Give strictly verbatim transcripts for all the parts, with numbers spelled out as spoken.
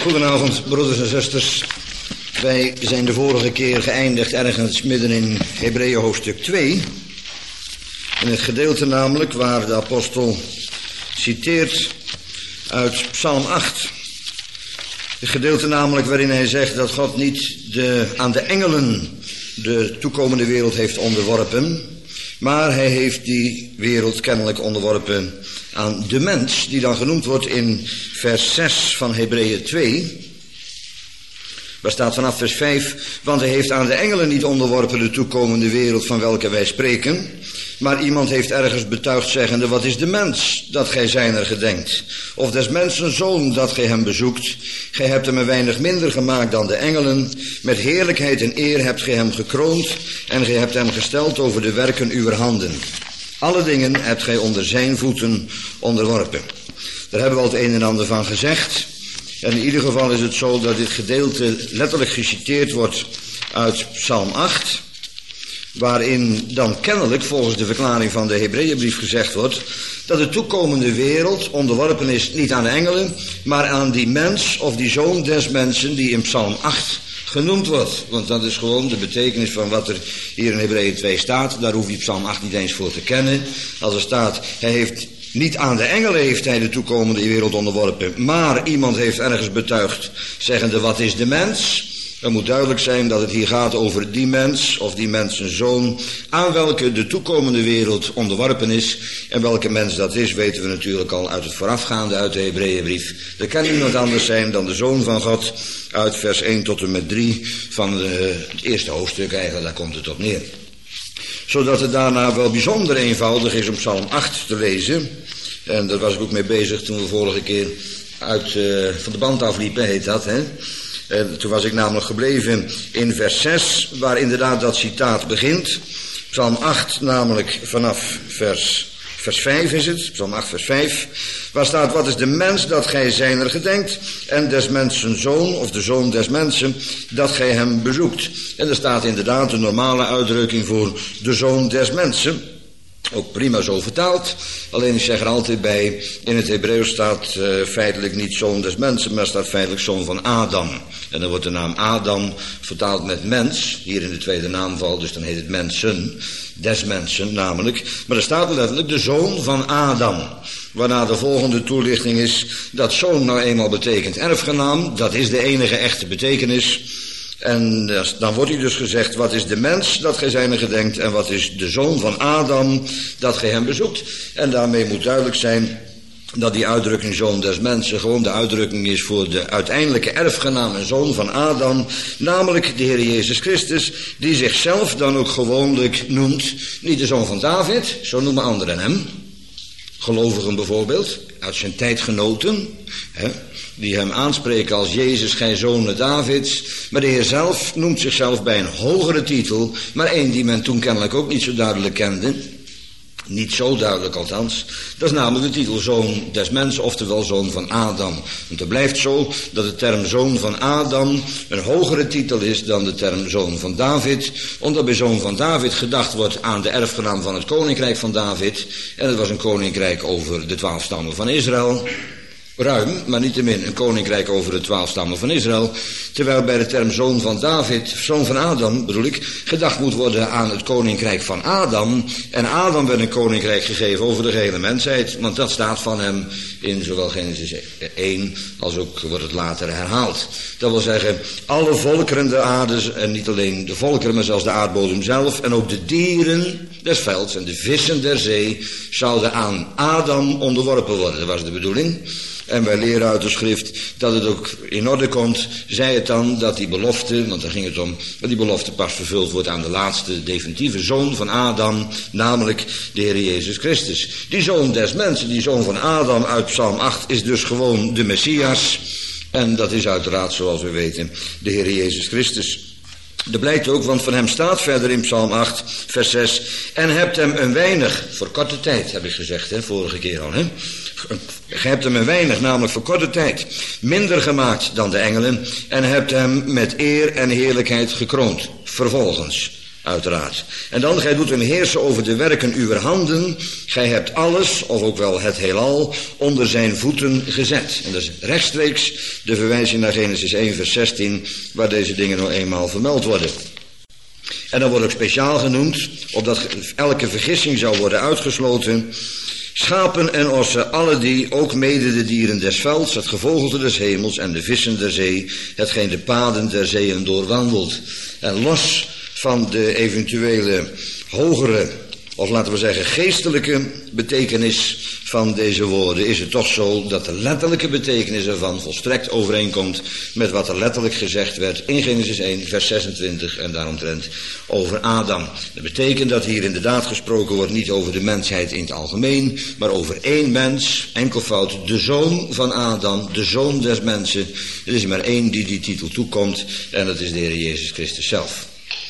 Goedenavond, broeders en zusters. Wij zijn de vorige keer geëindigd ergens midden in Hebreeën hoofdstuk twee. In het gedeelte namelijk waar de apostel citeert uit Psalm acht. Het gedeelte namelijk waarin hij zegt dat God niet de, aan de engelen de toekomende wereld heeft onderworpen, maar hij heeft die wereld kennelijk onderworpen aan de mens, die dan genoemd wordt in vers zes van Hebreeën twee. Waar staat vanaf vers vijf, want hij heeft aan de engelen niet onderworpen de toekomende wereld van welke wij spreken, maar iemand heeft ergens betuigd zeggende, wat is de mens, dat gij zijner gedenkt? Of des mensen zoon, dat gij hem bezoekt? Gij hebt hem een weinig minder gemaakt dan de engelen. Met heerlijkheid en eer hebt gij hem gekroond, en gij hebt hem gesteld over de werken uwer handen. Alle dingen hebt gij onder zijn voeten onderworpen. Daar hebben we al het een en ander van gezegd. En in ieder geval is het zo dat dit gedeelte letterlijk geciteerd wordt uit Psalm acht, waarin dan kennelijk volgens de verklaring van de Hebreeënbrief gezegd wordt dat de toekomende wereld onderworpen is niet aan de engelen, maar aan die mens of die zoon des mensen die in Psalm acht genoemd wordt. Want dat is gewoon de betekenis van wat er hier in Hebreeën twee staat. Daar hoef je Psalm acht niet eens voor te kennen. Als er staat, hij heeft niet aan de engelen heeft hij de toekomende wereld onderworpen, maar iemand heeft ergens betuigd, zeggende, wat is de mens? Het moet duidelijk zijn dat het hier gaat over die mens, of die mens zijn zoon, aan welke de toekomende wereld onderworpen is. En welke mens dat is, weten we natuurlijk al uit het voorafgaande, uit de Hebreeënbrief. Er kan niemand anders zijn dan de Zoon van God, uit vers één tot en met drie van de, het eerste hoofdstuk eigenlijk, daar komt het op neer. Zodat het daarna wel bijzonder eenvoudig is om Psalm acht te lezen. En daar was ik ook mee bezig toen we vorige keer uit, uh, van de band afliepen, heet dat, hè. En toen was ik namelijk gebleven in vers zes, waar inderdaad dat citaat begint. Psalm acht, namelijk vanaf vers, vers vijf is het, Psalm acht vers vijf, waar staat, wat is de mens dat gij zijner gedenkt, en des mensen zoon, of de zoon des mensen, dat gij hem bezoekt. En er staat inderdaad een normale uitdrukking voor de zoon des mensen. Ook prima zo vertaald, alleen ik zeg er altijd bij, in het Hebreeuws staat uh, feitelijk niet zoon des mensen, maar staat feitelijk zoon van Adam. En dan wordt de naam Adam vertaald met mens, hier in de tweede naamval, dus dan heet het mensen, des mensen namelijk. Maar er staat letterlijk de zoon van Adam, waarna de volgende toelichting is dat zoon nou eenmaal betekent erfgenaam, dat is de enige echte betekenis. En dan wordt hij dus gezegd, wat is de mens dat gij zijner gedenkt en wat is de zoon van Adam dat gij hem bezoekt. En daarmee moet duidelijk zijn dat die uitdrukking zoon des mensen gewoon de uitdrukking is voor de uiteindelijke erfgenaam en zoon van Adam, namelijk de Heer Jezus Christus, die zichzelf dan ook gewoonlijk noemt, niet de zoon van David, zo noemen anderen hem, gelovigen bijvoorbeeld, uit zijn tijdgenoten, hè, die hem aanspreken als Jezus, gij zoon Davids. Maar de Heer zelf noemt zichzelf bij een hogere titel, maar één die men toen kennelijk ook niet zo duidelijk kende. Niet zo duidelijk althans. Dat is namelijk de titel zoon des mensen, oftewel zoon van Adam. Want het blijft zo dat de term zoon van Adam een hogere titel is dan de term zoon van David. Omdat bij zoon van David gedacht wordt aan de erfgenaam van het koninkrijk van David. En het was een koninkrijk over de twaalf stammen van Israël. Ruim, maar niettemin een koninkrijk over de twaalf stammen van Israël. Terwijl bij de term zoon van David, zoon van Adam bedoel ik, gedacht moet worden aan het koninkrijk van Adam. En Adam werd een koninkrijk gegeven over de gehele mensheid. Want dat staat van hem in zowel Genesis één als ook wordt het later herhaald. Dat wil zeggen, alle volkeren der aarde, en niet alleen de volkeren, maar zelfs de aardbodem zelf. En ook de dieren des velds en de vissen der zee zouden aan Adam onderworpen worden. Dat was de bedoeling. En wij leren uit de schrift dat het ook in orde komt, zei het dan dat die belofte, want daar ging het om, dat die belofte pas vervuld wordt aan de laatste definitieve zoon van Adam, namelijk de Heer Jezus Christus. Die zoon des mensen, die zoon van Adam uit Psalm acht is dus gewoon de Messias. En dat is uiteraard, zoals we weten, de Heer Jezus Christus. Dat blijkt ook, want van hem staat verder in Psalm acht, vers zes, en hebt hem een weinig, voor korte tijd, heb ik gezegd, hè, vorige keer al, hè. Gij hebt hem een weinig, namelijk voor korte tijd, minder gemaakt dan de engelen, en hebt hem met eer en heerlijkheid gekroond. Vervolgens, uiteraard. En dan, gij doet hem heersen over de werken uwer handen. Gij hebt alles, of ook wel het heelal, onder zijn voeten gezet. En dat is rechtstreeks de verwijzing naar Genesis één vers zestien, waar deze dingen nou eenmaal vermeld worden. En dan wordt ook speciaal genoemd, opdat elke vergissing zou worden uitgesloten, schapen en ossen, alle die, ook mede de dieren des velds, het gevogelte des hemels en de vissen der zee, hetgeen de paden der zeeën doorwandelt. En los van de eventuele hogere, of laten we zeggen geestelijke betekenis van deze woorden, is het toch zo dat de letterlijke betekenis ervan volstrekt overeenkomt met wat er letterlijk gezegd werd in Genesis één vers zesentwintig en daaromtrent over Adam. Dat betekent dat hier inderdaad gesproken wordt niet over de mensheid in het algemeen, maar over één mens, enkelvoud, de zoon van Adam, de zoon des mensen. Er is maar één die die titel toekomt en dat is de Heer Jezus Christus zelf.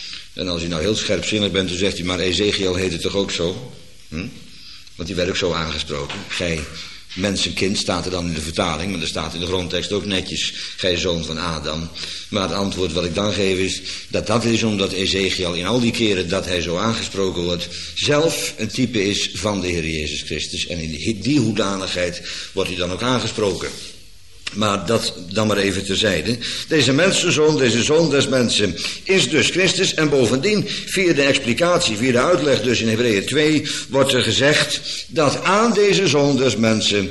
En als u nou heel scherpzinnig bent, dan zegt u, maar Ezekiel heet het toch ook zo? Hm? Want die werd ook zo aangesproken. Gij mensenkind staat er dan in de vertaling, maar er staat in de grondtekst ook netjes, gij zoon van Adam. Maar het antwoord wat ik dan geef is, dat dat is omdat Ezekiel in al die keren dat hij zo aangesproken wordt, zelf een type is van de Heer Jezus Christus. En in die, die hoedanigheid wordt hij dan ook aangesproken. Maar dat dan maar even terzijde. Deze mensenzoon, deze zoon des mensen, is dus Christus. En bovendien, via de explicatie, via de uitleg dus in Hebreeën twee, wordt er gezegd dat aan deze zoon des mensen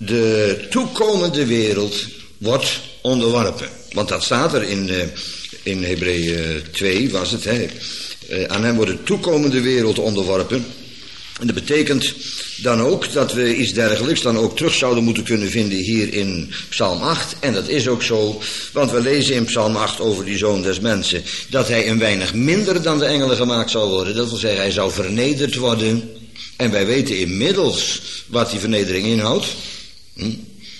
de toekomende wereld wordt onderworpen. Want dat staat er in, uh, in Hebreeën twee, was het. Hè? Uh, aan hem wordt de toekomende wereld onderworpen. En dat betekent dan ook dat we iets dergelijks dan ook terug zouden moeten kunnen vinden hier in Psalm acht. En dat is ook zo, want we lezen in Psalm acht over die zoon des mensen, dat hij een weinig minder dan de engelen gemaakt zal worden. Dat wil zeggen, hij zou vernederd worden. En wij weten inmiddels wat die vernedering inhoudt. Hm?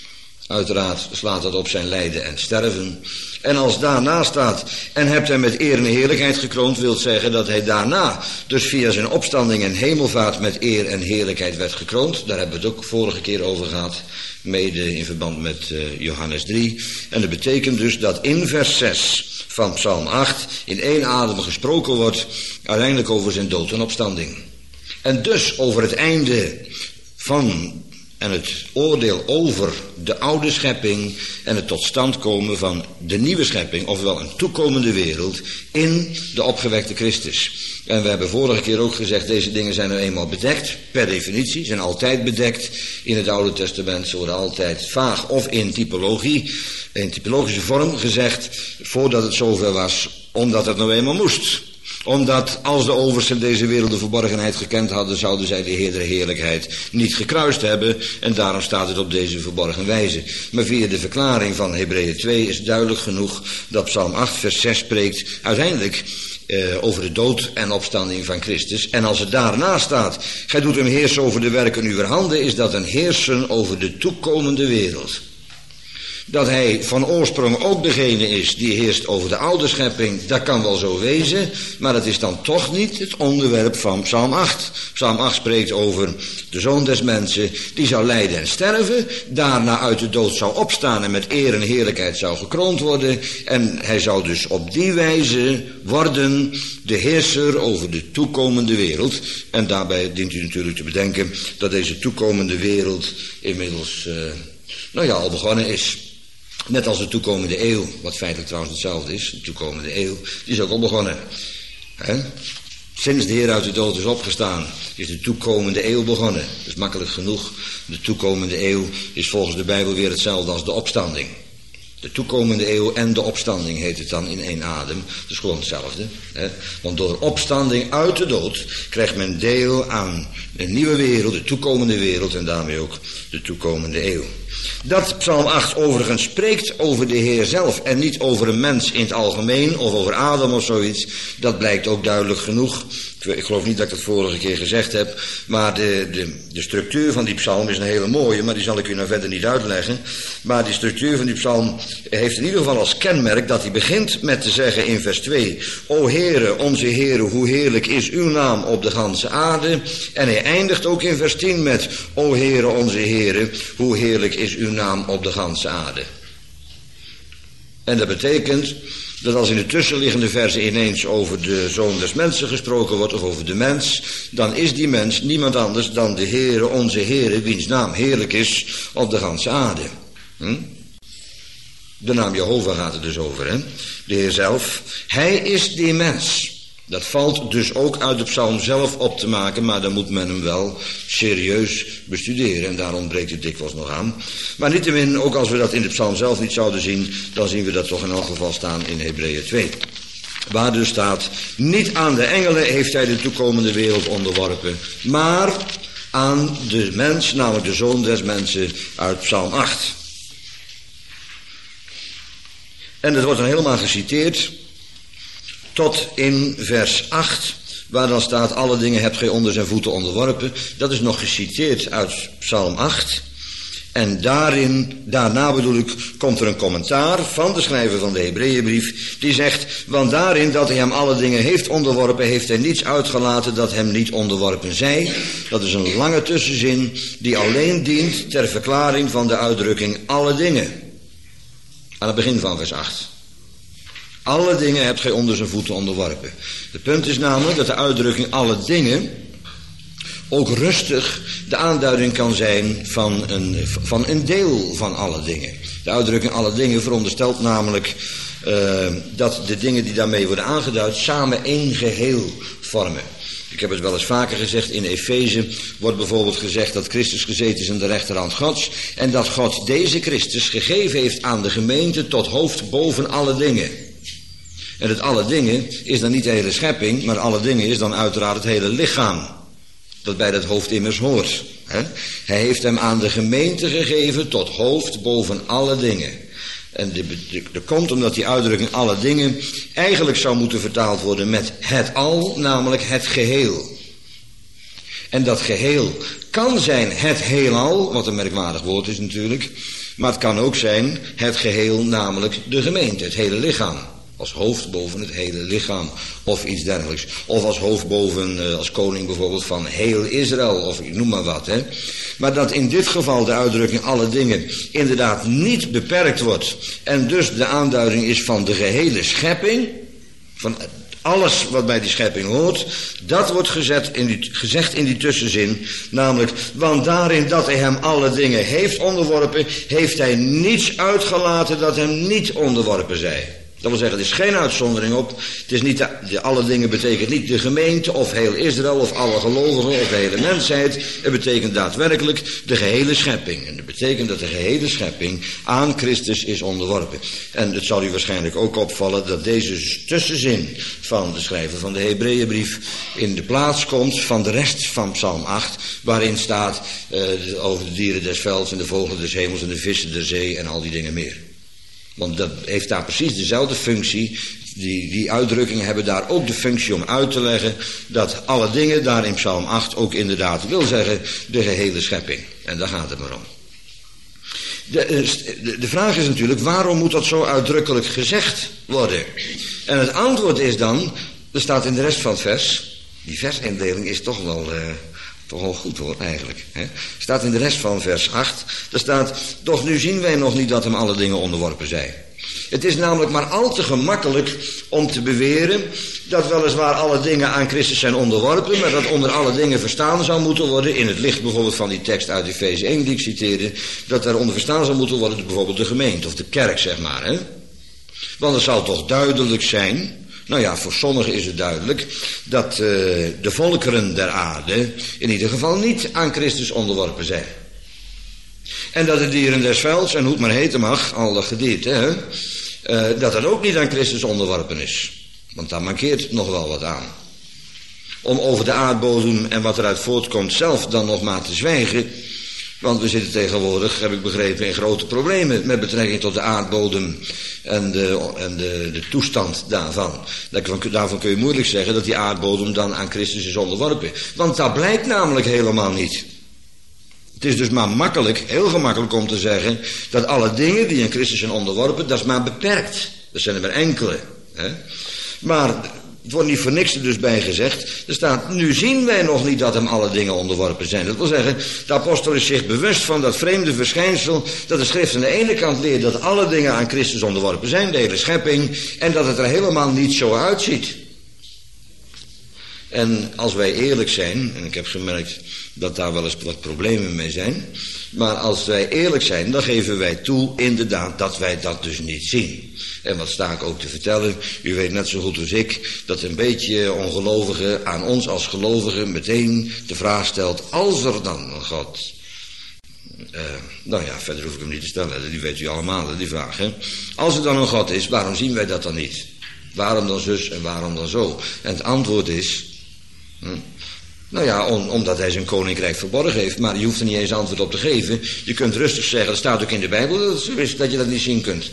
Uiteraard slaat dat op zijn lijden en sterven. En als daarna staat, en hebt hem met eer en heerlijkheid gekroond, wil zeggen dat hij daarna, dus via zijn opstanding en hemelvaart met eer en heerlijkheid werd gekroond. Daar hebben we het ook vorige keer over gehad, mede in verband met uh, Johannes drie. En dat betekent dus dat in vers zes van Psalm acht in één adem gesproken wordt, uiteindelijk over zijn dood en opstanding. En dus over het einde van en het oordeel over de oude schepping en het tot stand komen van de nieuwe schepping, ofwel een toekomende wereld, in de opgewekte Christus. En we hebben vorige keer ook gezegd, deze dingen zijn nou eenmaal bedekt, per definitie, zijn altijd bedekt in het Oude Testament. Ze worden altijd vaag of in typologie, in typologische vorm gezegd, voordat het zover was, omdat het nou eenmaal moest. Omdat als de oversten deze wereld de verborgenheid gekend hadden, zouden zij de Heer der heerlijkheid niet gekruist hebben. En daarom staat het op deze verborgen wijze. Maar via de verklaring van Hebreeën twee is duidelijk genoeg dat Psalm acht vers zes spreekt uiteindelijk eh, over de dood en opstanding van Christus. En als het daarna staat, gij doet hem heersen over de werken uwer handen, is dat een heersen over de toekomende wereld. Dat hij van oorsprong ook degene is die heerst over de oude schepping, dat kan wel zo wezen, maar dat is dan toch niet het onderwerp van Psalm acht. Psalm acht spreekt over de zoon des mensen, die zou lijden en sterven, daarna uit de dood zou opstaan en met eer en heerlijkheid zou gekroond worden. En hij zou dus op die wijze worden de heerser over de toekomende wereld. En daarbij dient u natuurlijk te bedenken dat deze toekomende wereld inmiddels, uh, nou ja, al begonnen is. Net als de toekomende eeuw, wat feitelijk trouwens hetzelfde is, de toekomende eeuw, die is ook al begonnen. He? Sinds de Heer uit de dood is opgestaan, is de toekomende eeuw begonnen. Dat is makkelijk genoeg. De toekomende eeuw is volgens de Bijbel weer hetzelfde als de opstanding. De toekomende eeuw en de opstanding heet het dan in één adem. Dat is gewoon hetzelfde. Hè? Want door opstanding uit de dood krijgt men deel aan een nieuwe wereld, de toekomende wereld en daarmee ook de toekomende eeuw. Dat Psalm acht overigens spreekt over de Heer zelf en niet over een mens in het algemeen of over Adam of zoiets, dat blijkt ook duidelijk genoeg. Ik geloof niet dat ik dat vorige keer gezegd heb, maar de, de, de structuur van die psalm is een hele mooie, maar die zal ik u nou verder niet uitleggen. Maar die structuur van die psalm heeft in ieder geval als kenmerk dat hij begint met te zeggen in vers twee, O Heere, onze Heere, hoe heerlijk is uw naam op de ganse aarde. En hij eindigt ook in vers tien met, O Heere, onze Heere, hoe heerlijk is uw naam op de ganse aarde. En dat betekent dat als in de tussenliggende versen ineens over de Zoon des Mensen gesproken wordt, of over de mens, dan is die mens niemand anders dan de Heere, onze Heere, wiens naam heerlijk is op de ganse aarde. Hm? De naam Jehovah gaat het dus over, hè? De Heer zelf. Hij is die mens. Dat valt dus ook uit de psalm zelf op te maken, maar dan moet men hem wel serieus bestuderen. En daar ontbreekt het dikwijls nog aan. Maar niettemin, ook als we dat in de psalm zelf niet zouden zien, dan zien we dat toch in elk geval staan in Hebreeën twee. Waar dus staat, niet aan de engelen heeft hij de toekomende wereld onderworpen, maar aan de mens, namelijk de Zoon des Mensen uit psalm acht. En dat wordt dan helemaal geciteerd tot in vers acht, waar dan staat, alle dingen hebt gij onder zijn voeten onderworpen. Dat is nog geciteerd uit psalm acht. En daarin, daarna bedoel ik, komt er een commentaar van de schrijver van de Hebreeënbrief, die zegt, want daarin dat hij hem alle dingen heeft onderworpen, heeft hij niets uitgelaten dat hem niet onderworpen zij. Dat is een lange tussenzin die alleen dient ter verklaring van de uitdrukking alle dingen. Aan het begin van vers acht. Alle dingen hebt gij onder zijn voeten onderworpen. Het punt is namelijk dat de uitdrukking alle dingen ook rustig de aanduiding kan zijn van een, van een deel van alle dingen. De uitdrukking alle dingen veronderstelt namelijk uh, dat de dingen die daarmee worden aangeduid samen één geheel vormen. Ik heb het wel eens vaker gezegd, in Efeze wordt bijvoorbeeld gezegd dat Christus gezeten is aan de rechterhand Gods en dat God deze Christus gegeven heeft aan de gemeente tot hoofd boven alle dingen. En het alle dingen is dan niet de hele schepping, maar alle dingen is dan uiteraard het hele lichaam, dat bij dat hoofd immers hoort. Hè? Hij heeft hem aan de gemeente gegeven tot hoofd boven alle dingen. En dat komt omdat die uitdrukking alle dingen eigenlijk zou moeten vertaald worden met het al, namelijk het geheel. En dat geheel kan zijn het heelal, wat een merkwaardig woord is natuurlijk, maar het kan ook zijn het geheel, namelijk de gemeente, het hele lichaam. Als hoofd boven het hele lichaam of iets dergelijks. Of als hoofd boven, als koning bijvoorbeeld van heel Israël of ik noem maar wat. Hè. Maar dat in dit geval de uitdrukking alle dingen inderdaad niet beperkt wordt. En dus de aanduiding is van de gehele schepping. Van alles wat bij die schepping hoort. Dat wordt gezet in die, gezegd in die tussenzin. Namelijk, want daarin dat hij hem alle dingen heeft onderworpen, heeft hij niets uitgelaten dat hem niet onderworpen zij. Dat wil zeggen, er is geen uitzondering op. Het is niet de, de, alle dingen betekent niet de gemeente of heel Israël of alle gelovigen of de hele mensheid. Het betekent daadwerkelijk de gehele schepping. En dat betekent dat de gehele schepping aan Christus is onderworpen. En het zal u waarschijnlijk ook opvallen dat deze tussenzin van de schrijver van de Hebreeënbrief in de plaats komt van de rest van psalm acht. Waarin staat uh, over de dieren des velds en de vogelen des hemels en de vissen der zee en al die dingen meer. Want dat heeft daar precies dezelfde functie. Die, die uitdrukkingen hebben daar ook de functie om uit te leggen dat alle dingen daar in psalm acht ook inderdaad wil zeggen de gehele schepping. En daar gaat het maar om. De, de, de vraag is natuurlijk, waarom moet dat zo uitdrukkelijk gezegd worden? En het antwoord is dan, er staat in de rest van het vers, die versindeling is toch wel... Uh, Toch wel goed hoor, eigenlijk. Hè? Staat in de rest van vers acht. Daar staat, doch nu zien wij nog niet dat hem alle dingen onderworpen zijn. Het is namelijk maar al te gemakkelijk om te beweren dat weliswaar alle dingen aan Christus zijn onderworpen, maar dat onder alle dingen verstaan zou moeten worden, in het licht bijvoorbeeld van die tekst uit Efeze één die ik citeerde, dat daaronder verstaan zou moeten worden bijvoorbeeld de gemeente of de kerk, zeg maar. Hè? Want het zou toch duidelijk zijn... Nou ja, voor sommigen is het duidelijk dat uh, de volkeren der aarde in ieder geval niet aan Christus onderworpen zijn. En dat de dieren des velds, en hoe het maar heten mag, al dat gedierte, hè, uh, dat dat ook niet aan Christus onderworpen is. Want daar mankeert nog wel wat aan. Om over de aardbodem en wat eruit voortkomt zelf dan nog maar te zwijgen. Want we zitten tegenwoordig, heb ik begrepen, in grote problemen met betrekking tot de aardbodem en de, en de, de toestand daarvan. Daarvan kun je moeilijk zeggen dat die aardbodem dan aan Christus is onderworpen. Want dat blijkt namelijk helemaal niet. Het is dus maar makkelijk, heel gemakkelijk om te zeggen dat alle dingen die aan Christus zijn onderworpen, dat is maar beperkt. Dat zijn er maar enkele. Hè? Maar Het wordt niet voor niks er dus bij gezegd. Er staat, nu zien wij nog niet dat hem alle dingen onderworpen zijn. Dat wil zeggen, de apostel is zich bewust van dat vreemde verschijnsel, dat de schrift aan de ene kant leert dat alle dingen aan Christus onderworpen zijn, de hele schepping, en dat het er helemaal niet zo uitziet. En als wij eerlijk zijn, en ik heb gemerkt dat daar wel eens wat problemen mee zijn, maar als wij eerlijk zijn, dan geven wij toe inderdaad dat wij dat dus niet zien. En wat sta ik ook te vertellen, u weet net zo goed als ik, dat een beetje ongelovigen aan ons als gelovigen meteen de vraag stelt, als er dan een God... Uh, nou ja, verder hoef ik hem niet te stellen, die weet u allemaal, die vraag. Hè? Als er dan een God is, waarom zien wij dat dan niet? Waarom dan zus en waarom dan zo? En het antwoord is... Hm, nou ja, om, omdat hij zijn koninkrijk verborgen heeft. Maar je hoeft er niet eens antwoord op te geven. Je kunt rustig zeggen, dat staat ook in de Bijbel, dat, is, dat je dat niet zien kunt.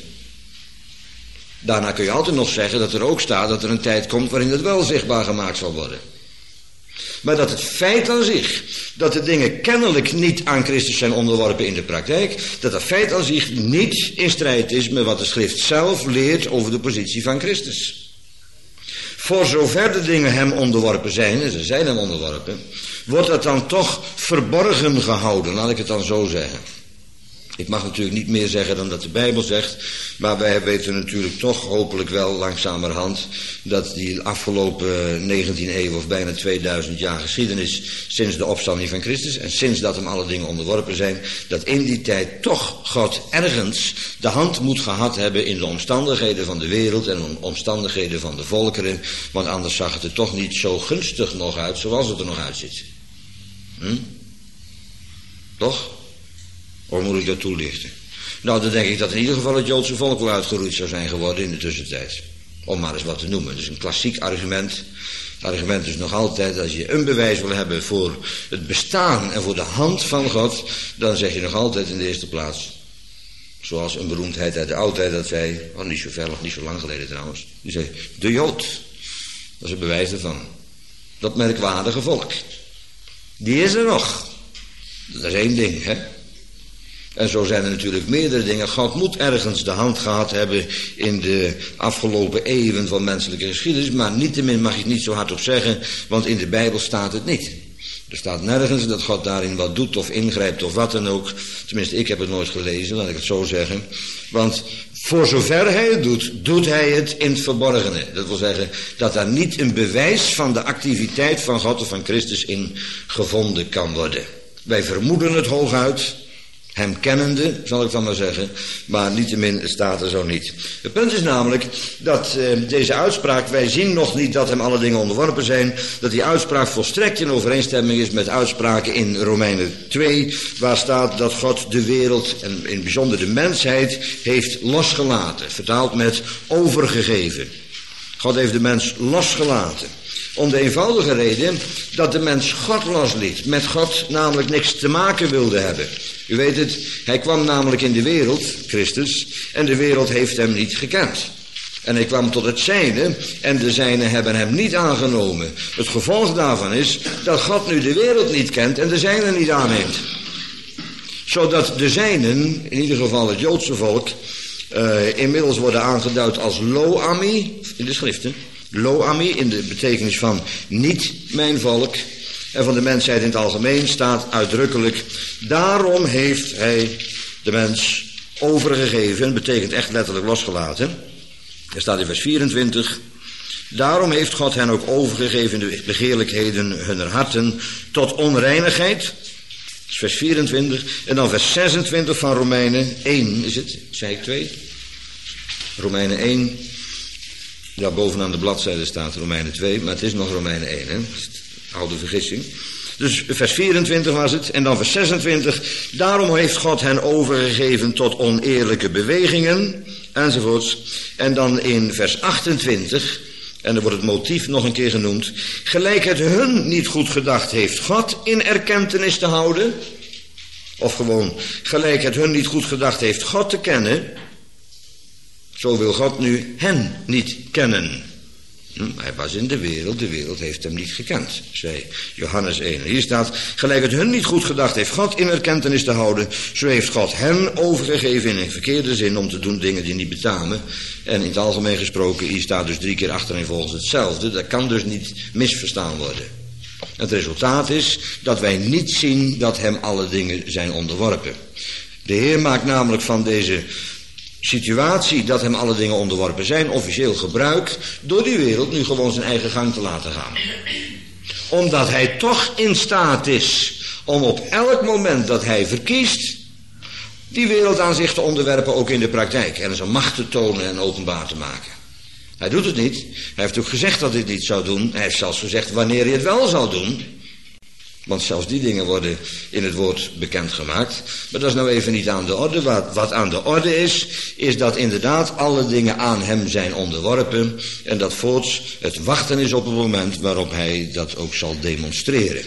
Daarna kun je altijd nog zeggen dat er ook staat dat er een tijd komt waarin het wel zichtbaar gemaakt zal worden. Maar dat het feit aan zich, dat de dingen kennelijk niet aan Christus zijn onderworpen in de praktijk, dat dat feit aan zich niet in strijd is met wat de schrift zelf leert over de positie van Christus. Voor zover de dingen hem onderworpen zijn, en ze zijn hem onderworpen, wordt dat dan toch verborgen gehouden, laat ik het dan zo zeggen. Ik mag natuurlijk niet meer zeggen dan dat de Bijbel zegt, maar wij weten natuurlijk toch hopelijk wel langzamerhand dat die afgelopen negentiende eeuw of bijna tweeduizend jaar geschiedenis sinds de opstanding van Christus en sinds dat hem alle dingen onderworpen zijn, dat in die tijd toch God ergens de hand moet gehad hebben in de omstandigheden van de wereld en de omstandigheden van de volkeren, want anders zag het er toch niet zo gunstig nog uit zoals het er nog uitziet. Hm? Toch? Of moet ik dat toelichten? Nou, dan denk ik dat in ieder geval het Joodse volk wel uitgeroeid zou zijn geworden in de tussentijd. Om maar eens wat te noemen. Dus een klassiek argument. Het argument is nog altijd, als je een bewijs wil hebben voor het bestaan en voor de hand van God, dan zeg je nog altijd in de eerste plaats, zoals een beroemdheid uit de oudheid dat zei, oh, niet zo ver of niet zo lang geleden trouwens, die zei, de Jood. Dat is een bewijs ervan. Dat merkwaardige volk. Die is er nog. Dat is één ding, hè. En zo zijn er natuurlijk meerdere dingen. God moet ergens de hand gehad hebben in de afgelopen eeuwen van menselijke geschiedenis, maar niettemin mag ik niet zo hard op zeggen, want in de Bijbel staat het niet. Er staat nergens dat God daarin wat doet of ingrijpt of wat dan ook. Tenminste, ik heb het nooit gelezen, laat ik het zo zeggen. Want voor zover hij het doet, doet hij het in het verborgene. Dat wil zeggen dat daar niet een bewijs van de activiteit van God of van Christus in gevonden kan worden. Wij vermoeden het hooguit, hem kennende, zal ik dan maar zeggen, maar niettemin staat er zo niet. Het punt is namelijk dat uh, deze uitspraak, wij zien nog niet dat hem alle dingen onderworpen zijn, dat die uitspraak volstrekt in overeenstemming is met uitspraken in Romeinen twee, waar staat dat God de wereld, en in het bijzonder de mensheid, heeft losgelaten. Vertaald met overgegeven. God heeft de mens losgelaten. Om de eenvoudige reden dat de mens God losliet. Met God namelijk niks te maken wilde hebben. U weet het, hij kwam namelijk in de wereld, Christus, en de wereld heeft hem niet gekend. En hij kwam tot het zijne en de zijnen hebben hem niet aangenomen. Het gevolg daarvan is dat God nu de wereld niet kent en de zijnen niet aanneemt. Zodat de zijnen, in ieder geval het Joodse volk, uh, inmiddels worden aangeduid als Lo-Ami in de schriften. Lo-Ami in de betekenis van niet mijn volk. En van de mensheid in het algemeen staat uitdrukkelijk, daarom heeft hij de mens overgegeven, betekent echt letterlijk losgelaten. Er staat in vers vierentwintig, daarom heeft God hen ook overgegeven in de begeerlijkheden hunner harten tot onreinigheid. Dat is vers vierentwintig. En dan vers zesentwintig van Romeinen één, is het? Zei ik twee? Romeinen één. Ja, bovenaan de bladzijde staat Romeinen twee, maar het is nog Romeinen één, hè? Oude vergissing. Dus vers vierentwintig was het. En dan vers zesentwintig. Daarom heeft God hen overgegeven tot oneerlijke bewegingen. Enzovoorts. En dan in vers achtentwintig. En dan wordt het motief nog een keer genoemd. Gelijk het hun niet goed gedacht heeft God in erkentenis te houden. Of gewoon gelijk het hun niet goed gedacht heeft God te kennen. Zo wil God nu hen niet kennen. Hm, hij was in de wereld, de wereld heeft hem niet gekend, zei Johannes één. Hier staat, gelijk het hun niet goed gedacht heeft God in erkentenis te houden, zo heeft God hen overgegeven in een verkeerde zin om te doen dingen die niet betamen. En in het algemeen gesproken, hier staat dus drie keer achtereenvolgens hetzelfde, dat kan dus niet misverstaan worden. Het resultaat is dat wij niet zien dat hem alle dingen zijn onderworpen. De Heer maakt namelijk van deze situatie dat hem alle dingen onderworpen zijn officieel gebruik door die wereld nu gewoon zijn eigen gang te laten gaan. Omdat hij toch in staat is om op elk moment dat hij verkiest die wereld aan zich te onderwerpen, ook in de praktijk, en zijn macht te tonen en openbaar te maken. Hij doet het niet. Hij heeft ook gezegd dat hij het niet zou doen. Hij heeft zelfs gezegd wanneer hij het wel zou doen. Want zelfs die dingen worden in het woord bekendgemaakt. Maar dat is nou even niet aan de orde. Wat, wat aan de orde is, is dat inderdaad alle dingen aan hem zijn onderworpen. En dat voorts het wachten is op het moment waarop hij dat ook zal demonstreren.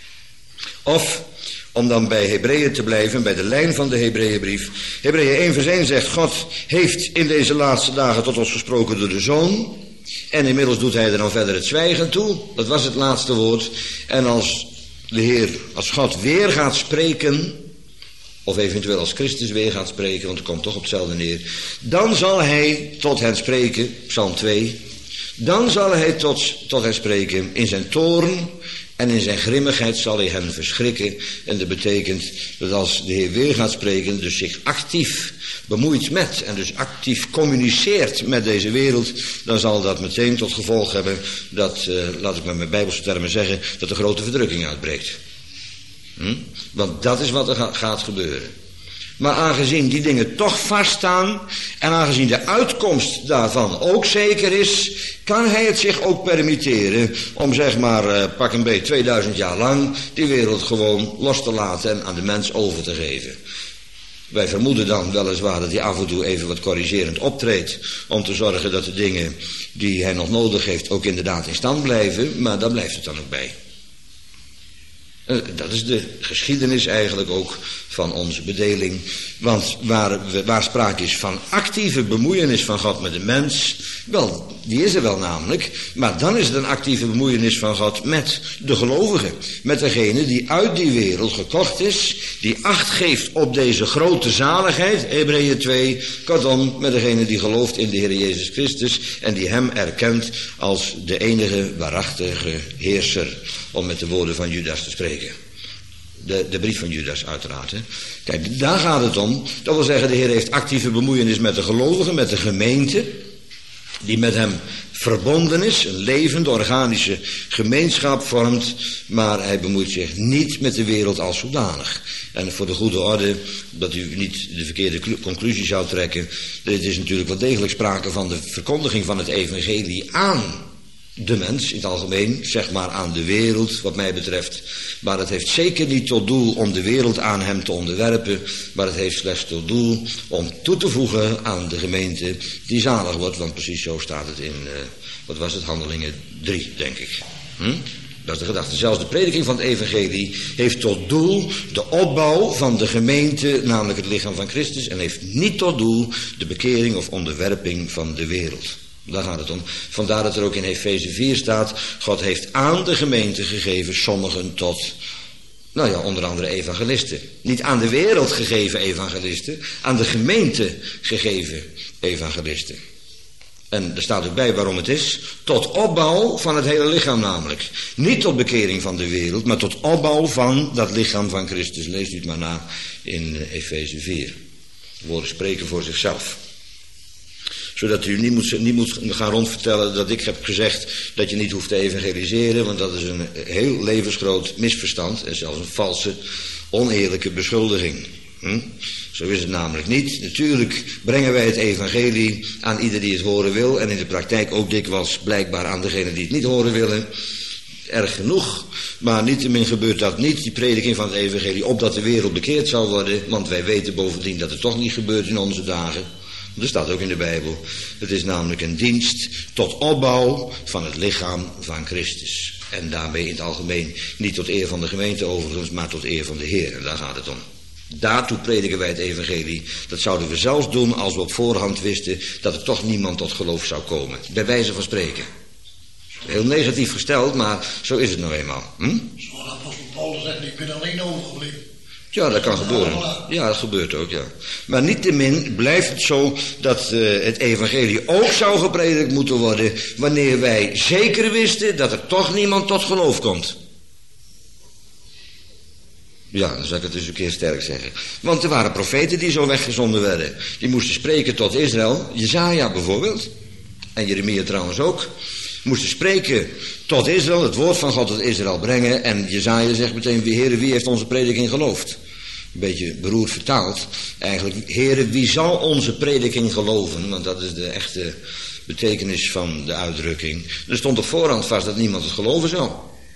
Of, om dan bij Hebreeën te blijven, bij de lijn van de Hebreeënbrief. Hebreeën één vers één zegt, God heeft in deze laatste dagen tot ons gesproken door de Zoon. En inmiddels doet hij er dan verder het zwijgen toe. Dat was het laatste woord. En als de Heer, als God weer gaat spreken, of eventueel als Christus weer gaat spreken, want het komt toch op hetzelfde neer, dan zal hij tot hen spreken, Psalm twee, dan zal hij tot, tot hen spreken in zijn toorn en in zijn grimmigheid zal hij hen verschrikken. En dat betekent dat als de Heer weer gaat spreken, dus zich actief bemoeit met en dus actief communiceert met deze wereld, dan zal dat meteen tot gevolg hebben dat, uh, laat ik met mijn bijbelse termen zeggen, dat er grote verdrukking uitbreekt. Hm? Want dat is wat er ga, gaat gebeuren. Maar aangezien die dingen toch vaststaan en aangezien de uitkomst daarvan ook zeker is, kan hij het zich ook permitteren om zeg maar uh, pak een beetje tweeduizend jaar lang die wereld gewoon los te laten en aan de mens over te geven. Wij vermoeden dan weliswaar dat hij af en toe even wat corrigerend optreedt om te zorgen dat de dingen die hij nog nodig heeft ook inderdaad in stand blijven, maar daar blijft het dan ook bij. Dat is de geschiedenis eigenlijk ook van onze bedeling. Want waar, waar sprake is van actieve bemoeienis van God met de mens, wel, die is er wel namelijk, maar dan is het een actieve bemoeienis van God met de gelovigen. Met degene die uit die wereld gekocht is, die acht geeft op deze grote zaligheid, Hebreeën twee, kortom, met degene die gelooft in de Heer Jezus Christus en die hem erkent als de enige waarachtige heerser, om met de woorden van Judas te spreken. De, de brief van Judas uiteraard. Hè. Kijk, daar gaat het om. Dat wil zeggen, de Heer heeft actieve bemoeienis met de gelovigen, met de gemeente, die met hem verbonden is, een levende, organische gemeenschap vormt, maar hij bemoeit zich niet met de wereld als zodanig. En voor de goede orde, dat u niet de verkeerde conclusie zou trekken, dit is natuurlijk wel degelijk sprake van de verkondiging van het evangelie aan de mens in het algemeen, zeg maar aan de wereld wat mij betreft. Maar het heeft zeker niet tot doel om de wereld aan hem te onderwerpen, maar het heeft slechts tot doel om toe te voegen aan de gemeente die zalig wordt, want precies zo staat het in, uh, wat was het, Handelingen drie, denk ik. Hm? Dat is de gedachte. Zelfs de prediking van het evangelie heeft tot doel de opbouw van de gemeente, namelijk het lichaam van Christus, en heeft niet tot doel de bekering of onderwerping van de wereld. Daar gaat het om. Vandaar dat er ook in Efeze vier staat, God heeft aan de gemeente gegeven sommigen tot, nou ja, onder andere evangelisten. Niet aan de wereld gegeven evangelisten, aan de gemeente gegeven evangelisten. En er staat ook bij waarom het is. Tot opbouw van het hele lichaam namelijk. Niet tot bekering van de wereld, maar tot opbouw van dat lichaam van Christus. Lees u het maar na in Efeze vier. De woorden spreken voor zichzelf. Zodat u niet moet, niet moet gaan rondvertellen dat ik heb gezegd dat je niet hoeft te evangeliseren. Want dat is een heel levensgroot misverstand. En zelfs een valse, oneerlijke beschuldiging. Hm? Zo is het namelijk niet. Natuurlijk brengen wij het evangelie aan ieder die het horen wil. En in de praktijk ook dikwijls blijkbaar aan degene die het niet horen willen. Erg genoeg. Maar niettemin gebeurt dat niet, die prediking van het evangelie, opdat de wereld bekeerd zal worden. Want wij weten bovendien dat het toch niet gebeurt in onze dagen. Dat staat ook in de Bijbel. Het is namelijk een dienst tot opbouw van het lichaam van Christus. En daarmee in het algemeen niet tot eer van de gemeente overigens, maar tot eer van de Heer. En daar gaat het om. Daartoe prediken wij het evangelie. Dat zouden we zelfs doen als we op voorhand wisten dat er toch niemand tot geloof zou komen. Bij wijze van spreken. Heel negatief gesteld, maar zo is het nou eenmaal. Hm? Zoals apostel Paulus zegt, ik ben alleen overgebleven. Ja, dat kan gebeuren. Ja, dat gebeurt ook, ja. Maar niettemin blijft het zo dat uh, het evangelie ook zou gepredikt moeten worden wanneer wij zeker wisten dat er toch niemand tot geloof komt. Ja, dan zou ik het dus een keer sterk zeggen. Want er waren profeten die zo weggezonden werden. Die moesten spreken tot Israël. Jesaja bijvoorbeeld. En Jeremia trouwens ook. Moesten spreken tot Israël, het woord van God tot Israël brengen. En Jesaja zegt meteen, Heere, wie heeft onze prediking geloofd? Een beetje beroerd vertaald. Eigenlijk, Heere, wie zal onze prediking geloven? Want dat is de echte betekenis van de uitdrukking. Er stond op voorhand vast dat niemand het geloven zou.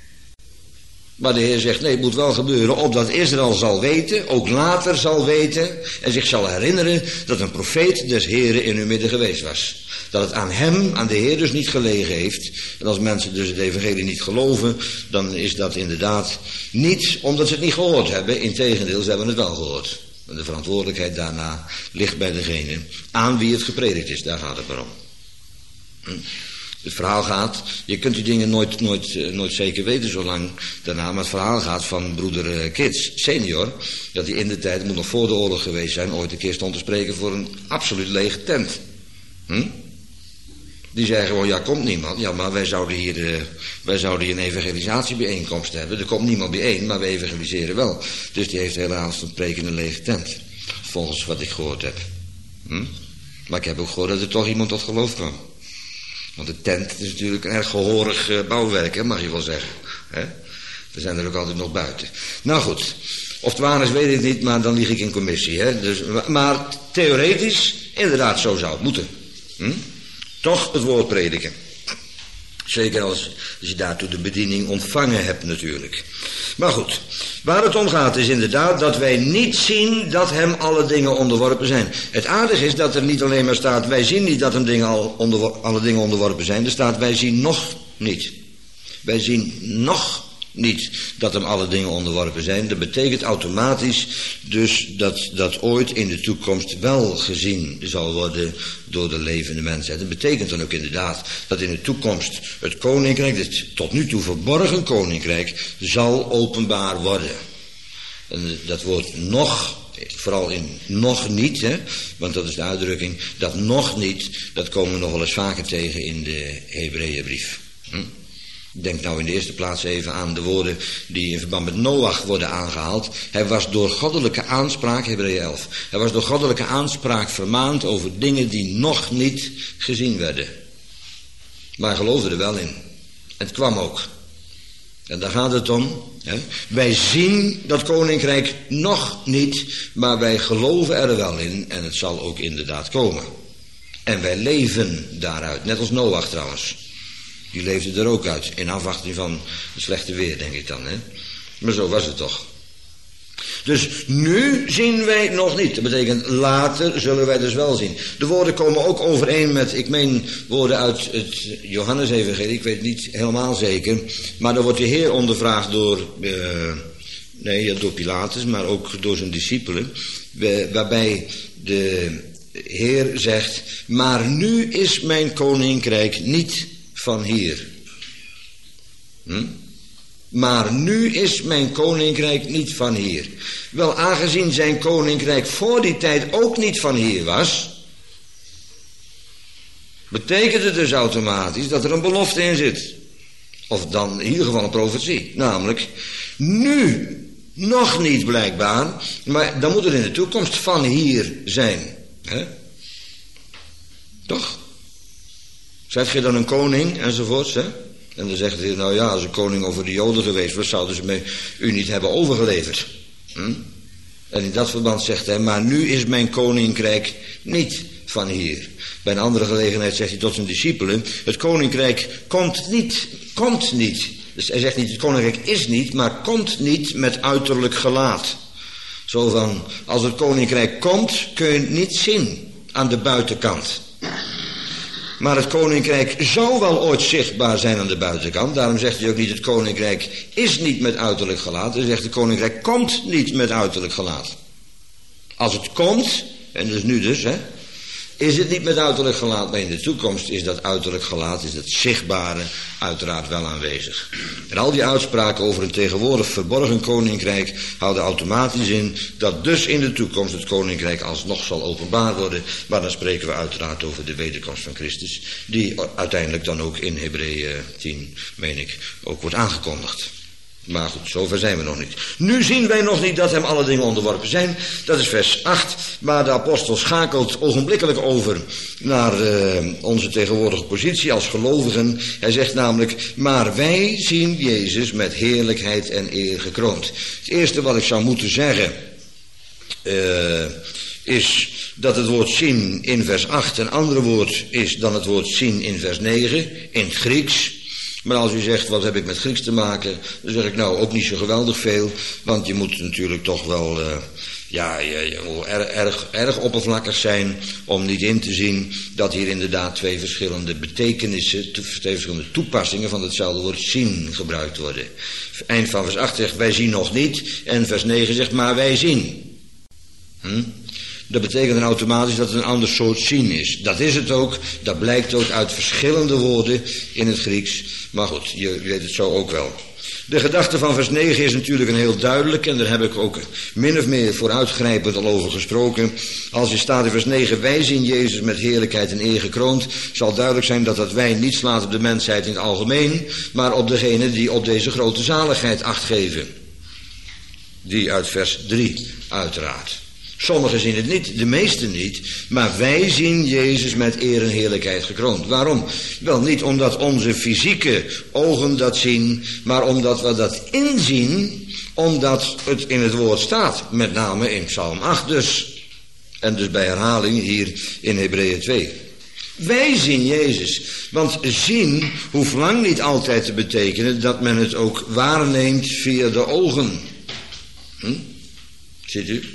Maar de Heer zegt, nee, het moet wel gebeuren, opdat Israël zal weten, ook later zal weten, en zich zal herinneren dat een profeet des Heren in hun midden geweest was. Dat het aan hem, aan de Heer dus niet gelegen heeft. En als mensen dus het evangelie niet geloven, dan is dat inderdaad niet omdat ze het niet gehoord hebben. Integendeel, ze hebben het wel gehoord. En de verantwoordelijkheid daarna ligt bij degene aan wie het gepredikt is. Daar gaat het maar om. Hm? Het verhaal gaat, je kunt die dingen nooit, nooit, nooit zeker weten zolang daarna, maar het verhaal gaat van broeder Kits senior, dat hij in de tijd, het moet nog voor de oorlog geweest zijn, ooit een keer stond te spreken voor een absoluut lege tent. Hm? Die zei gewoon, ja, komt niemand. Ja, maar wij zouden hier, uh, wij zouden hier een evangelisatiebijeenkomst hebben. Er komt niemand bijeen, maar we evangeliseren wel. Dus die heeft de hele avond te spreken in een lege tent. Volgens wat ik gehoord heb. Hm? Maar ik heb ook gehoord dat er toch iemand tot geloof kwam. Want de tent is natuurlijk een erg gehoorig uh, bouwwerk, hè, mag je wel zeggen. Hè? We zijn er ook altijd nog buiten. Nou goed, of het waar is weet ik niet, maar dan lieg ik in commissie. Hè? Dus, maar theoretisch, inderdaad, zo zou het moeten. Hm? Toch het woord prediken. Zeker als, als je daartoe de bediening ontvangen hebt natuurlijk. Maar goed, waar het om gaat is inderdaad dat wij niet zien dat hem alle dingen onderworpen zijn. Het aardige is dat er niet alleen maar staat, wij zien niet dat hem dingen al onder, alle dingen onderworpen zijn. Er staat, wij zien nog niet. Wij zien nog niet dat hem alle dingen onderworpen zijn. Dat betekent automatisch dus dat dat ooit in de toekomst wel gezien zal worden door de levende mensheid. Dat betekent dan ook inderdaad dat in de toekomst het koninkrijk, het tot nu toe verborgen koninkrijk, zal openbaar worden. En dat woord nog, vooral in nog niet, hè, want dat is de uitdrukking, dat nog niet, dat komen we nog wel eens vaker tegen in de Hebreeënbrief. Hm? Denk nou in de eerste plaats even aan de woorden die in verband met Noach worden aangehaald. Hij was door goddelijke aanspraak, Hebreeën elf, hij was door goddelijke aanspraak vermaand over dingen die nog niet gezien werden. Maar hij geloofde er wel in. Het kwam ook. En daar gaat het om. Hè? Wij zien dat koninkrijk nog niet, maar wij geloven er wel in en het zal ook inderdaad komen. En wij leven daaruit, net als Noach trouwens. Die leefde er ook uit, in afwachting van het slechte weer, denk ik dan. Hè? Maar zo was het toch. Dus nu zien wij nog niet. Dat betekent later zullen wij dus wel zien. De woorden komen ook overeen met, ik meen woorden uit het Johannesevangelie, ik weet het niet helemaal zeker. Maar dan wordt de Heer ondervraagd door, uh, nee, door Pilatus, maar ook door zijn discipelen. Waarbij de Heer zegt, maar nu is mijn koninkrijk niet van hier. Hm? Maar nu is mijn koninkrijk niet van hier. Wel, aangezien zijn koninkrijk voor die tijd ook niet van hier was, betekent het dus automatisch dat er een belofte in zit. Of dan in ieder geval een profetie. Namelijk, nu nog niet blijkbaar, maar dan moet het in de toekomst van hier zijn. Hè? Toch? Zeg je dan een koning enzovoorts, hè? En dan zegt hij, nou ja, als een koning over de Joden geweest was, zouden ze me u niet hebben overgeleverd. Hm? En in dat verband zegt hij, maar nu is mijn koninkrijk niet van hier. Bij een andere gelegenheid zegt hij tot zijn discipelen, het koninkrijk komt niet, komt niet. Dus hij zegt niet, het koninkrijk is niet, maar komt niet met uiterlijk gelaat. Zo van, als het koninkrijk komt, kun je het niet zien aan de buitenkant. Maar het koninkrijk zou wel ooit zichtbaar zijn aan de buitenkant. Daarom zegt hij ook niet, het koninkrijk is niet met uiterlijk gelaat. Hij zegt, het koninkrijk komt niet met uiterlijk gelaat. Als het komt, en dus nu dus, hè, is het niet met uiterlijk gelaat, maar in de toekomst is dat uiterlijk gelaat, is dat zichtbare, uiteraard wel aanwezig. En al die uitspraken over een tegenwoordig verborgen koninkrijk houden automatisch in dat dus in de toekomst het koninkrijk alsnog zal openbaar worden, maar dan spreken we uiteraard over de wederkomst van Christus, die uiteindelijk dan ook in Hebreeën tien, meen ik, ook wordt aangekondigd. Maar goed, zover zijn we nog niet. Nu zien wij nog niet dat hem alle dingen onderworpen zijn. Dat is vers acht, waar de apostel schakelt ogenblikkelijk over naar uh, onze tegenwoordige positie als gelovigen. Hij zegt namelijk, maar wij zien Jezus met heerlijkheid en eer gekroond. Het eerste wat ik zou moeten zeggen uh, is dat het woord zien in vers acht een ander woord is dan het woord zien in vers negen, in het Grieks. Maar als u zegt, wat heb ik met Grieks te maken? Dan zeg ik, nou, ook niet zo geweldig veel. Want je moet natuurlijk toch wel, uh, ja, je, je moet erg, erg, erg oppervlakkig zijn om niet in te zien dat hier inderdaad twee verschillende betekenissen, twee verschillende toepassingen van hetzelfde woord zien gebruikt worden. Eind van vers acht zegt, wij zien nog niet. En vers negen zegt, maar wij zien. Hm? Dat betekent dan automatisch dat het een ander soort zien is. Dat is het ook. Dat blijkt ook uit verschillende woorden in het Grieks. Maar goed, je weet het zo ook wel. De gedachte van vers negen is natuurlijk een heel duidelijk. En daar heb ik ook min of meer vooruitgrijpend al over gesproken. Als je staat in vers negen, wij zien Jezus met heerlijkheid en eer gekroond, zal duidelijk zijn dat dat wij niet slaat op de mensheid in het algemeen, maar op degene die op deze grote zaligheid acht geven. Die uit vers drie, uiteraard. Sommigen zien het niet, de meesten niet, maar wij zien Jezus met eer en heerlijkheid gekroond. Waarom? Wel niet omdat onze fysieke ogen dat zien, maar omdat we dat inzien, omdat het in het woord staat, met name in Psalm acht dus. En dus bij herhaling hier in Hebreeën twee. Wij zien Jezus, want zien hoeft lang niet altijd te betekenen dat men het ook waarneemt via de ogen. Hm? Ziet u?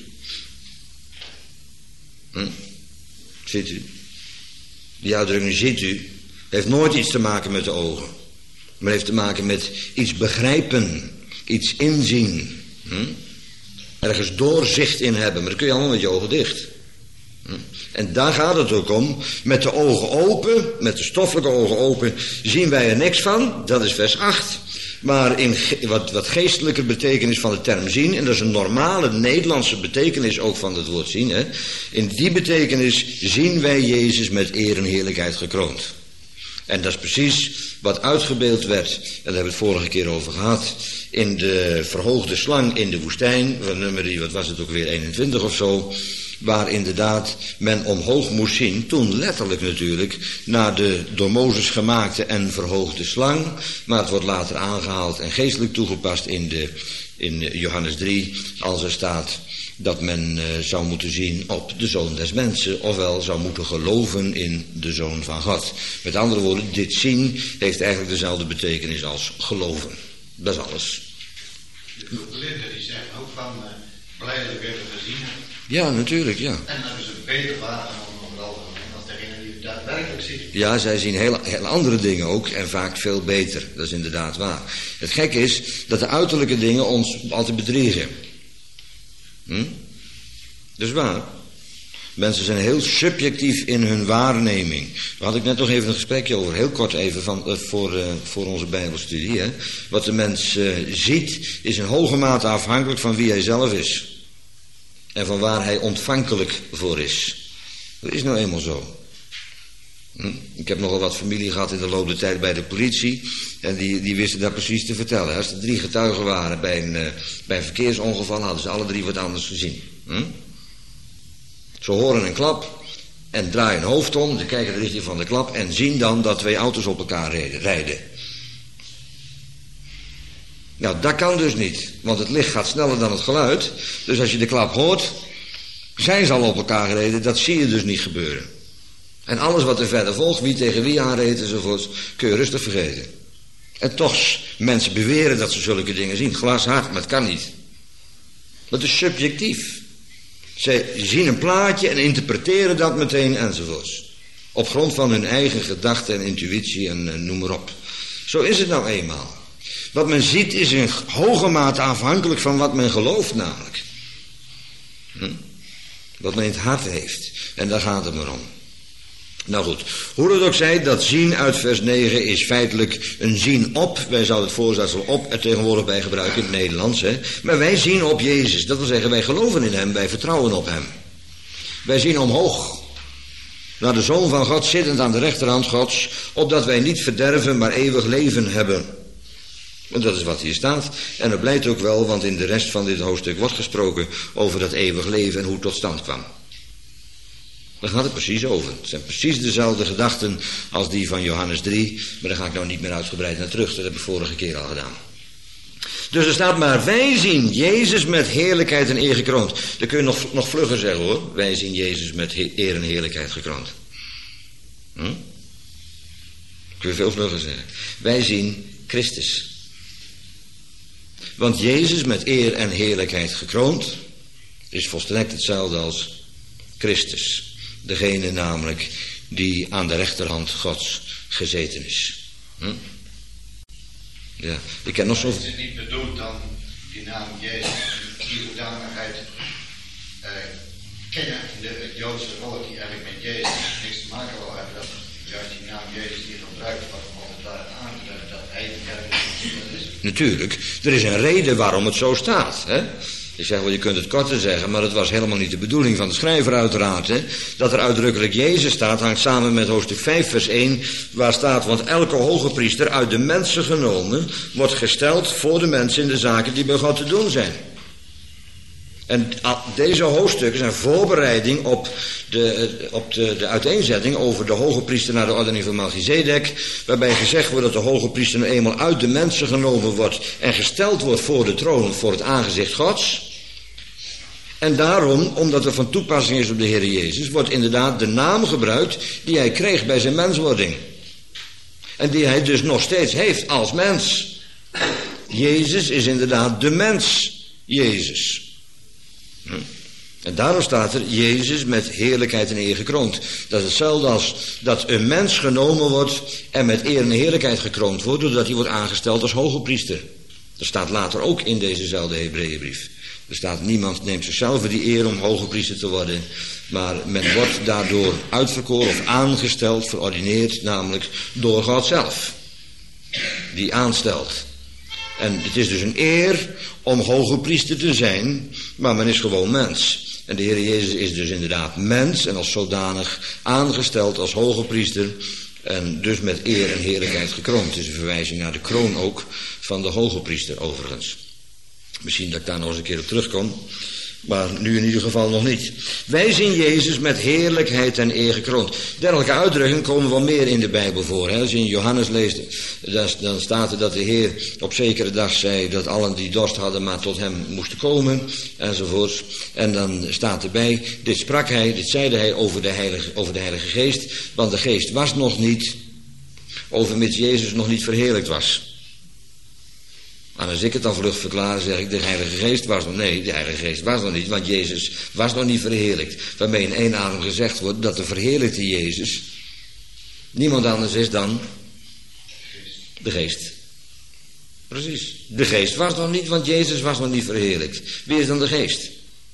Hm? Ziet u? Die uitdrukking ziet u heeft nooit iets te maken met de ogen. Maar heeft te maken met iets begrijpen, iets inzien. Hm? Ergens doorzicht in hebben, maar dat kun je allemaal met je ogen dicht. Hm? En daar gaat het ook om. Met de ogen open, met de stoffelijke ogen open, zien wij er niks van. Dat is vers acht. Maar in ge- wat, wat geestelijke betekenis van de term zien, en dat is een normale Nederlandse betekenis ook van het woord zien, hè? In die betekenis zien wij Jezus met eer en heerlijkheid gekroond. En dat is precies wat uitgebeeld werd, en daar hebben we het vorige keer over gehad, in de verhoogde slang in de woestijn, nummer, wat was het ook weer, eenentwintig of zo, waar inderdaad men omhoog moest zien, toen letterlijk natuurlijk, naar de door Mozes gemaakte en verhoogde slang, maar het wordt later aangehaald en geestelijk toegepast in, de, in Johannes drie, als er staat dat men uh, zou moeten zien op de Zoon des Mensen, ofwel zou moeten geloven in de Zoon van God. Met andere woorden, dit zien heeft eigenlijk dezelfde betekenis als geloven. Dat is alles. De blinden die zeggen ook van uh, blijdelijk hebben gezien. Ja, natuurlijk, ja. En dan is het beter waargenomen over het algemeen als degene die het daadwerkelijk ziet. Ja, zij zien heel, heel andere dingen ook en vaak veel beter. Dat is inderdaad waar. Het gekke is dat de uiterlijke dingen ons altijd bedriegen. Hm? Dat is waar. Mensen zijn heel subjectief in hun waarneming. Daar had ik net nog even een gesprekje over, heel kort even van, uh, voor, uh, voor onze Bijbelstudie. Hè? Wat de mens uh, ziet is in hoge mate afhankelijk van wie hij zelf is. En van waar hij ontvankelijk voor is. Dat is nou eenmaal zo. Hm? Ik heb nogal wat familie gehad in de loop der tijd bij de politie. En die, die wisten dat precies te vertellen. Als er drie getuigen waren bij een, uh, bij een verkeersongeval, hadden ze alle drie wat anders gezien. Hm? Ze horen een klap en draaien een hoofd om. Ze kijken de richting van de klap en zien dan dat twee auto's op elkaar rijden. Nou, dat kan dus niet, want het licht gaat sneller dan het geluid. Dus als je de klap hoort, zijn ze al op elkaar gereden, dat zie je dus niet gebeuren. En alles wat er verder volgt, wie tegen wie aanreed enzovoorts, kun je rustig vergeten. En toch, mensen beweren dat ze zulke dingen zien, glashard, maar het kan niet. Dat is subjectief. Zij zien een plaatje en interpreteren dat meteen enzovoorts. Op grond van hun eigen gedachten en intuïtie en, en noem maar op. Zo is het nou eenmaal. Wat men ziet is in hoge mate afhankelijk van wat men gelooft namelijk. Hm? Wat men in het hart heeft. En daar gaat het maar om. Nou goed, hoe dat ook zij, dat zien uit vers negen is feitelijk een zien op. Wij zouden het voorzetsel op er tegenwoordig bij gebruiken in het Nederlands. Hè? Maar wij zien op Jezus. Dat wil zeggen, wij geloven in hem, wij vertrouwen op hem. Wij zien omhoog naar de Zoon van God zittend aan de rechterhand Gods, opdat wij niet verderven, maar eeuwig leven hebben. En dat is wat hier staat. En dat blijkt ook wel, want in de rest van dit hoofdstuk wordt gesproken over dat eeuwig leven en hoe het tot stand kwam. Daar gaat het precies over. Het zijn precies dezelfde gedachten als die van Johannes drie, maar daar ga ik nou niet meer uitgebreid naar terug. Dat heb ik vorige keer al gedaan. Dus er staat maar, wij zien Jezus met heerlijkheid en eer gekroond. Dat kun je nog, nog vlugger zeggen hoor. Wij zien Jezus met he- eer en heerlijkheid gekroond. Hm? Kun je veel vlugger zeggen. Wij zien Christus. Want Jezus met eer en heerlijkheid gekroond is volstrekt hetzelfde als Christus. Degene namelijk die aan de rechterhand Gods gezeten is. Hm? Ja, ik ken nog zo. Het is niet bedoeld dan die naam Jezus, die hoedanigheid uh, kennen de, het Joodse volk die eigenlijk met Jezus niks te maken wil hebben. Dat juist die naam Jezus hier gebruikt wordt om het daar aan te duiden dat hij de kerk is. Natuurlijk, er is een reden waarom het zo staat. Hè? Ik zeg wel, je kunt het korter zeggen, maar het was helemaal niet de bedoeling van de schrijver uiteraard. Hè? Dat er uitdrukkelijk Jezus staat, hangt samen met hoofdstuk vijf vers één, waar staat, want elke hoge priester uit de mensen genomen, wordt gesteld voor de mensen in de zaken die bij God te doen zijn. En deze hoofdstukken zijn voorbereiding op, de, op de, de uiteenzetting over de hoge priester naar de ordening van Melchizedek, waarbij gezegd wordt dat de hoge priester nu eenmaal uit de mensen genomen wordt en gesteld wordt voor de troon, voor het aangezicht Gods. En daarom, omdat er van toepassing is op de Heer Jezus, wordt inderdaad de naam gebruikt die hij kreeg bij zijn menswording. En die hij dus nog steeds heeft als mens. Jezus is inderdaad de mens Jezus. Hm. En daarom staat er Jezus met heerlijkheid en eer gekroond. Dat is hetzelfde als dat een mens genomen wordt en met eer en heerlijkheid gekroond wordt, doordat hij wordt aangesteld als hoge priester. Dat staat later ook in dezezelfde Hebreeënbrief. Er staat, niemand neemt zichzelf die eer om hoge priester te worden, maar men wordt daardoor uitverkoren of aangesteld, verordineerd, namelijk door God zelf, die aanstelt. En het is dus een eer om hoge priester te zijn, maar men is gewoon mens. En de Heer Jezus is dus inderdaad mens en als zodanig aangesteld als hoge priester en dus met eer en heerlijkheid gekroond. Het is een verwijzing naar de kroon ook van de hoge priester overigens. Misschien dat ik daar nog eens een keer op terugkom, maar nu in ieder geval nog niet. Wij zien Jezus met heerlijkheid en eer gekroond. Dergelijke uitdrukkingen komen wel meer in de Bijbel voor. Hè? Als je in Johannes leest, dan staat er dat de Heer op zekere dag zei dat allen die dorst hadden maar tot hem moesten komen, enzovoorts. En dan staat erbij, dit sprak hij, dit zeide hij over de Heilige, over de Heilige Geest, want de Geest was nog niet, overmits Jezus nog niet verheerlijkt was. En als ik het dan vlug verklaar, zeg ik, de Heilige Geest was nog, nee, de Heilige Geest was nog niet, want Jezus was nog niet verheerlijkt. Waarmee in één adem gezegd wordt dat de verheerlijkte Jezus niemand anders is dan de Geest. Precies. De Geest was nog niet, want Jezus was nog niet verheerlijkt. Wie is dan de Geest?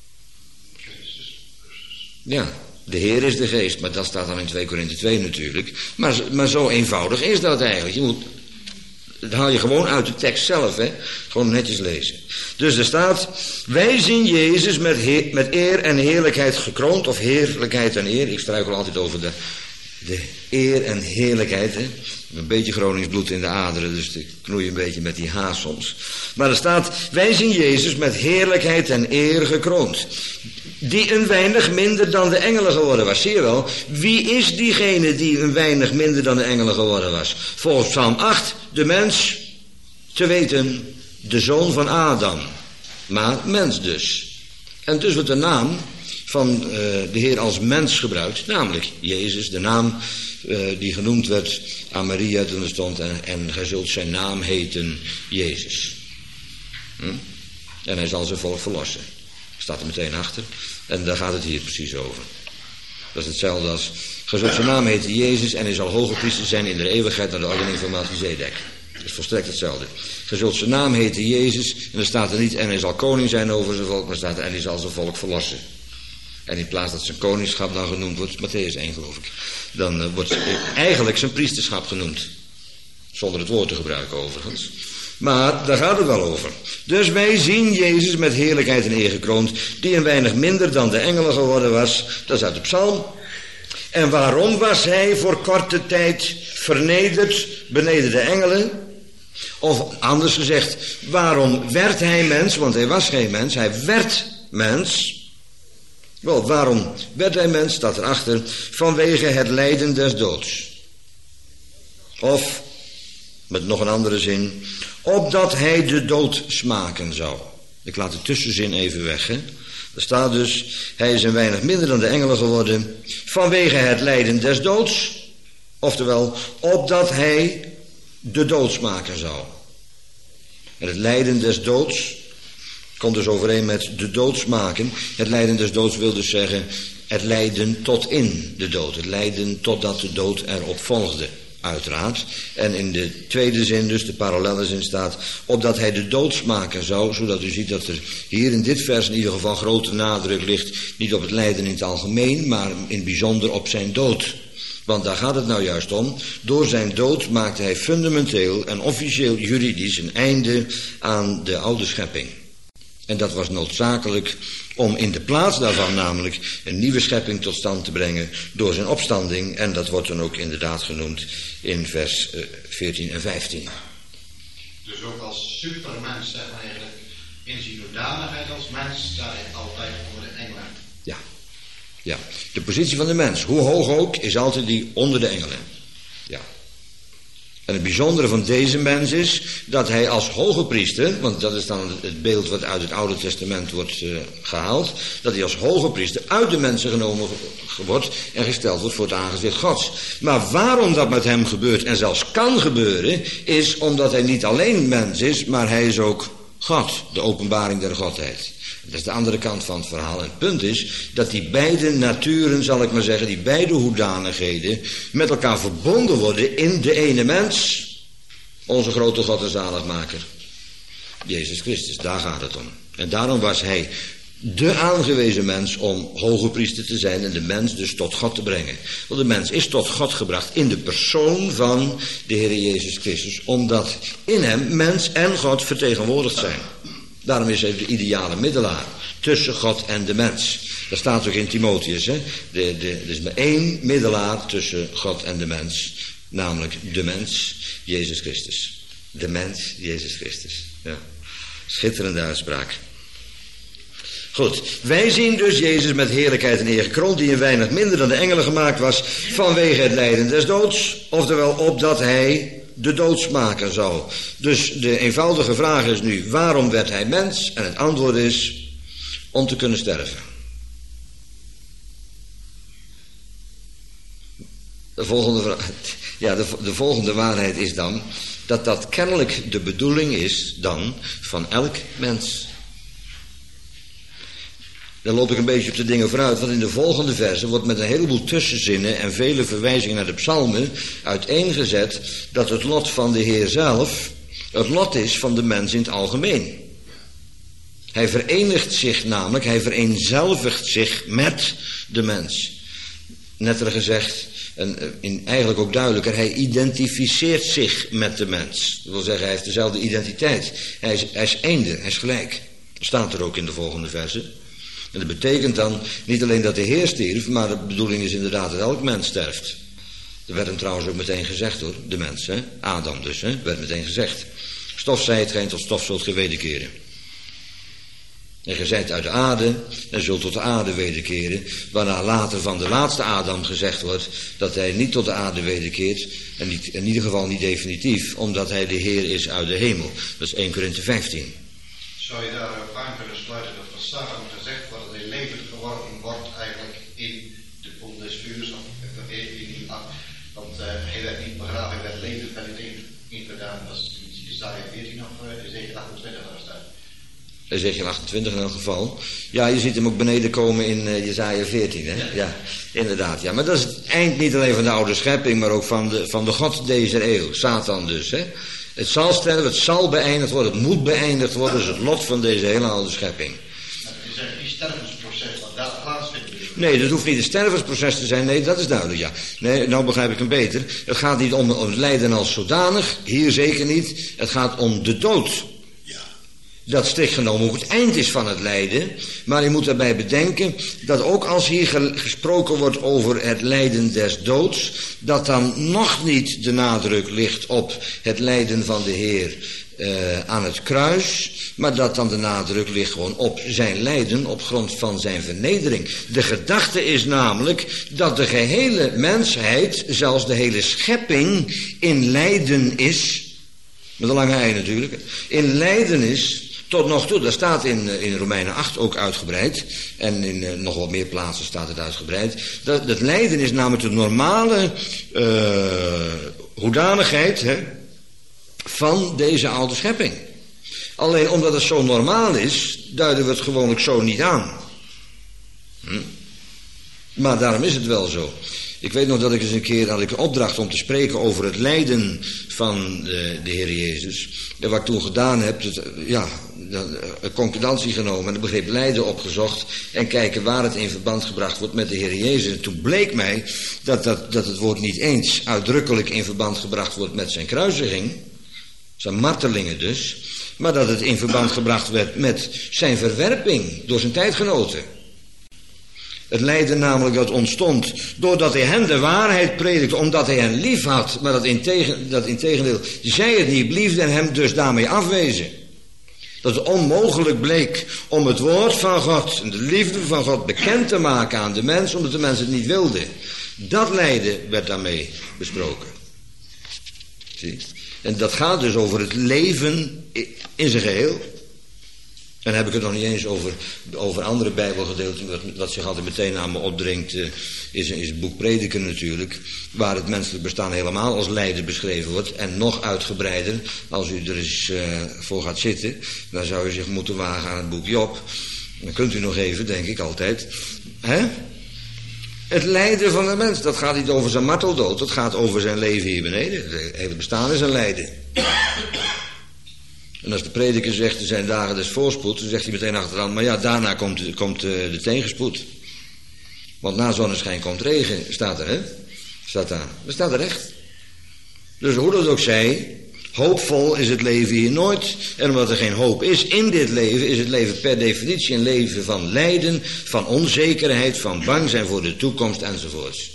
Ja, de Heer is de Geest, maar dat staat dan in twee Korinthe twee natuurlijk. Maar, maar zo eenvoudig is dat eigenlijk. Je moet... Dat haal je gewoon uit de tekst zelf, hè. Gewoon netjes lezen. Dus er staat, wij zien Jezus met, he- met eer en heerlijkheid gekroond, of heerlijkheid en eer. Ik struikel altijd over de, de eer en heerlijkheid, hè. Een beetje Gronings bloed in de aderen, dus ik knoei een beetje met die H soms. Maar er staat, wij zien Jezus met heerlijkheid en eer gekroond. Die een weinig minder dan de engelen geworden was. Zie je wel, wie is diegene die een weinig minder dan de engelen geworden was? Volgens Psalm acht, de mens, te weten, de zoon van Adam. Maar mens dus. En dus wordt de naam van uh, de Heer als mens gebruikt, namelijk Jezus, de naam uh, die genoemd werd aan Maria toen er stond, en, en gij zult zijn naam heten Jezus. Hm? En hij zal zijn volk verlossen. Staat er meteen achter. En daar gaat het hier precies over. Dat is hetzelfde als, gij zult zijn naam heten Jezus en hij zal hoge priester zijn in de eeuwigheid naar de ordening van Melchizedek. Dat is volstrekt hetzelfde. Gij zult zijn naam heten Jezus en dan staat er niet en hij zal koning zijn over zijn volk, maar staat er en hij zal zijn volk verlossen. En in plaats dat zijn koningschap dan genoemd wordt, Matthäus één geloof ik, dan uh, wordt eigenlijk zijn priesterschap genoemd. Zonder het woord te gebruiken overigens. Maar daar gaat het wel over. Dus wij zien Jezus met heerlijkheid en eer gekroond, die een weinig minder dan de engelen geworden was. Dat is uit de psalm. En waarom was hij voor korte tijd vernederd beneden de engelen? Of anders gezegd, waarom werd hij mens? Want hij was geen mens, hij werd mens. Wel, waarom werd hij mens? Staat erachter, vanwege het lijden des doods. Of, met nog een andere zin, opdat hij de dood smaken zou. Ik laat de tussenzin even weg, hè. Er staat dus, hij is een weinig minder dan de engelen geworden, vanwege het lijden des doods. Oftewel, opdat hij de dood smaken zou. En het lijden des doods komt dus overeen met de dood smaken. Het lijden des doods wil dus zeggen, het lijden tot in de dood. Het lijden totdat de dood erop volgde. Uiteraard. En in de tweede zin, dus de parallelle zin staat, opdat hij de dood smaken zou, zodat u ziet dat er hier in dit vers in ieder geval grote nadruk ligt, niet op het lijden in het algemeen, maar in het bijzonder op zijn dood. Want daar gaat het nou juist om. Door zijn dood maakte hij fundamenteel en officieel juridisch een einde aan de oude schepping. En dat was noodzakelijk om in de plaats daarvan namelijk een nieuwe schepping tot stand te brengen door zijn opstanding. En dat wordt dan ook inderdaad genoemd in vers veertien en vijftien. Dus ook als supermens, zeg maar eigenlijk, in zijn hoedanigheid als mens, staat hij altijd onder de engelen. Ja, ja. De positie van de mens, hoe hoog ook, is altijd die onder de engelen. Ja. En het bijzondere van deze mens is dat hij als hoge priester, want dat is dan het beeld wat uit het Oude Testament wordt uh, gehaald, dat hij als hoge priester uit de mensen genomen wordt en gesteld wordt voor het aangezicht Gods. Maar waarom dat met hem gebeurt en zelfs kan gebeuren, is omdat hij niet alleen mens is, maar hij is ook God, de openbaring der Godheid. Dat is de andere kant van het verhaal. En het punt is dat die beide naturen, zal ik maar zeggen, die beide hoedanigheden met elkaar verbonden worden in de ene mens. Onze grote God en zaligmaker, Jezus Christus. Daar gaat het om. En daarom was hij de aangewezen mens om hoge priester te zijn en de mens dus tot God te brengen. Want de mens is tot God gebracht in de persoon van de Heer Jezus Christus, omdat in hem mens en God vertegenwoordigd zijn. Daarom is hij de ideale middelaar tussen God en de mens. Dat staat ook in Timotheus. Hè? De, de, er is maar één middelaar tussen God en de mens. Namelijk de mens, Jezus Christus. De mens, Jezus Christus. Ja. Schitterende uitspraak. Goed, wij zien dus Jezus met heerlijkheid en eer gekroond, die een weinig minder dan de engelen gemaakt was, vanwege het lijden des doods. Oftewel, opdat hij de dood smaken zou. Dus de eenvoudige vraag is nu, waarom werd hij mens? En het antwoord is, om te kunnen sterven. De volgende, vraag, ja, de, de volgende waarheid is dan, dat dat kennelijk de bedoeling is dan van elk mens. Dan loop ik een beetje op de dingen vooruit, want in de volgende verse wordt met een heleboel tussenzinnen en vele verwijzingen naar de psalmen uiteengezet dat het lot van de Heer zelf het lot is van de mens in het algemeen. Hij verenigt zich namelijk, hij vereenzelvigt zich met de mens. Netter gezegd, en in, eigenlijk ook duidelijker, hij identificeert zich met de mens. Dat wil zeggen, hij heeft dezelfde identiteit. Hij is, hij is eender, hij is gelijk. Dat staat er ook in de volgende verse. En dat betekent dan niet alleen dat de Heer stierf, maar de bedoeling is inderdaad dat elk mens sterft. Dat werd hem trouwens ook meteen gezegd hoor, de mens, hè? Adam dus, hè? werd meteen gezegd. Stof zijt gij en tot stof zult ge wederkeren. En ge zijt uit de aarde en zult tot de aarde wederkeren, waarna later van de laatste Adam gezegd wordt dat hij niet tot de aarde wederkeert, en niet, in ieder geval niet definitief, omdat hij de Heer is uit de hemel. Dat is eerste Korinthe vijftien. Zou je daarop aan kunnen sluiten dat wat Satan gezegd wordt, dat hij levend geworden wordt eigenlijk in de poel des vuurs, of in die acht, want uh, hij werd niet begraven, hij werd levend bij het ingedaan. Dat is Jesaja veertien of Ezekiel achtentwintig waar staat. Ezekiel achtentwintig in elk geval. Ja, je ziet hem ook beneden komen in uh, Jesaja veertien, hè? Ja. ja, inderdaad. Ja, maar dat is het eind niet alleen van de oude schepping, maar ook van de, van de God deze eeuw, Satan dus, hè. Het zal sterven, het zal beëindigd worden, het moet beëindigd worden, dat is het lot van deze hele oude schepping. Het is eigenlijk die stervensproces wat daar plaatsvindt. Nee, dat hoeft niet een stervensproces te zijn. Nee, dat is duidelijk, ja. Nee, nou begrijp ik hem beter. Het gaat niet om, om het lijden als zodanig. Hier zeker niet. Het gaat om de dood. Dat strikt genomen ook het eind is van het lijden. Maar je moet daarbij bedenken dat ook als hier gesproken wordt over het lijden des doods, dat dan nog niet de nadruk ligt op het lijden van de Heer uh, aan het kruis, maar dat dan de nadruk ligt gewoon op zijn lijden op grond van zijn vernedering. De gedachte is namelijk dat de gehele mensheid, zelfs de hele schepping, in lijden is, met een lange ei natuurlijk, in lijden is. Tot nog toe, dat staat in, in Romeinen acht ook uitgebreid. En in uh, nog wat meer plaatsen staat het uitgebreid. Dat, dat lijden is namelijk de normale uh, hoedanigheid hè, van deze oude schepping. Alleen omdat het zo normaal is, duiden we het gewoonlijk zo niet aan. Hm? Maar daarom is het wel zo. Ik weet nog dat ik eens een keer had ik een opdracht om te spreken over het lijden van de, de Heer Jezus. En wat ik toen gedaan heb, het, ja, een concordantie genomen en het begrip lijden opgezocht en kijken waar het in verband gebracht wordt met de Heer Jezus. En toen bleek mij dat, dat, dat het woord niet eens uitdrukkelijk in verband gebracht wordt met zijn kruisiging, zijn martelingen dus, maar dat het in verband gebracht werd met zijn verwerping door zijn tijdgenoten. Het lijden namelijk dat ontstond doordat hij hen de waarheid predikte, omdat hij hen lief had, maar dat, integen, dat integendeel zij het niet bliefden en hem dus daarmee afwezen. Dat het onmogelijk bleek om het woord van God en de liefde van God bekend te maken aan de mens, omdat de mens het niet wilde. Dat lijden werd daarmee besproken. Zie? En dat gaat dus over het leven in zijn geheel. En dan heb ik het nog niet eens over, over andere bijbelgedeelten. Wat, wat zich altijd meteen aan me opdringt, uh, is, is het boek Prediken natuurlijk. Waar het menselijk bestaan helemaal als lijden beschreven wordt. En nog uitgebreider, als u er eens uh, voor gaat zitten. Dan zou u zich moeten wagen aan het boek Job. Dan kunt u nog even, denk ik altijd. Hè? Het lijden van de mens, dat gaat niet over zijn marteldood. Dat gaat over zijn leven hier beneden. Het hele bestaan is een lijden. En als de prediker zegt, er zijn dagen des voorspoed, dan zegt hij meteen achteraan, maar ja, daarna komt, komt de, de tegenspoed. Want na zonneschijn komt regen, staat er, hè? Staat daar. Dat staat er echt. Dus hoe dat ook zij, hoopvol is het leven hier nooit. En omdat er geen hoop is in dit leven, is het leven per definitie een leven van lijden, van onzekerheid, van bang zijn voor de toekomst enzovoorts.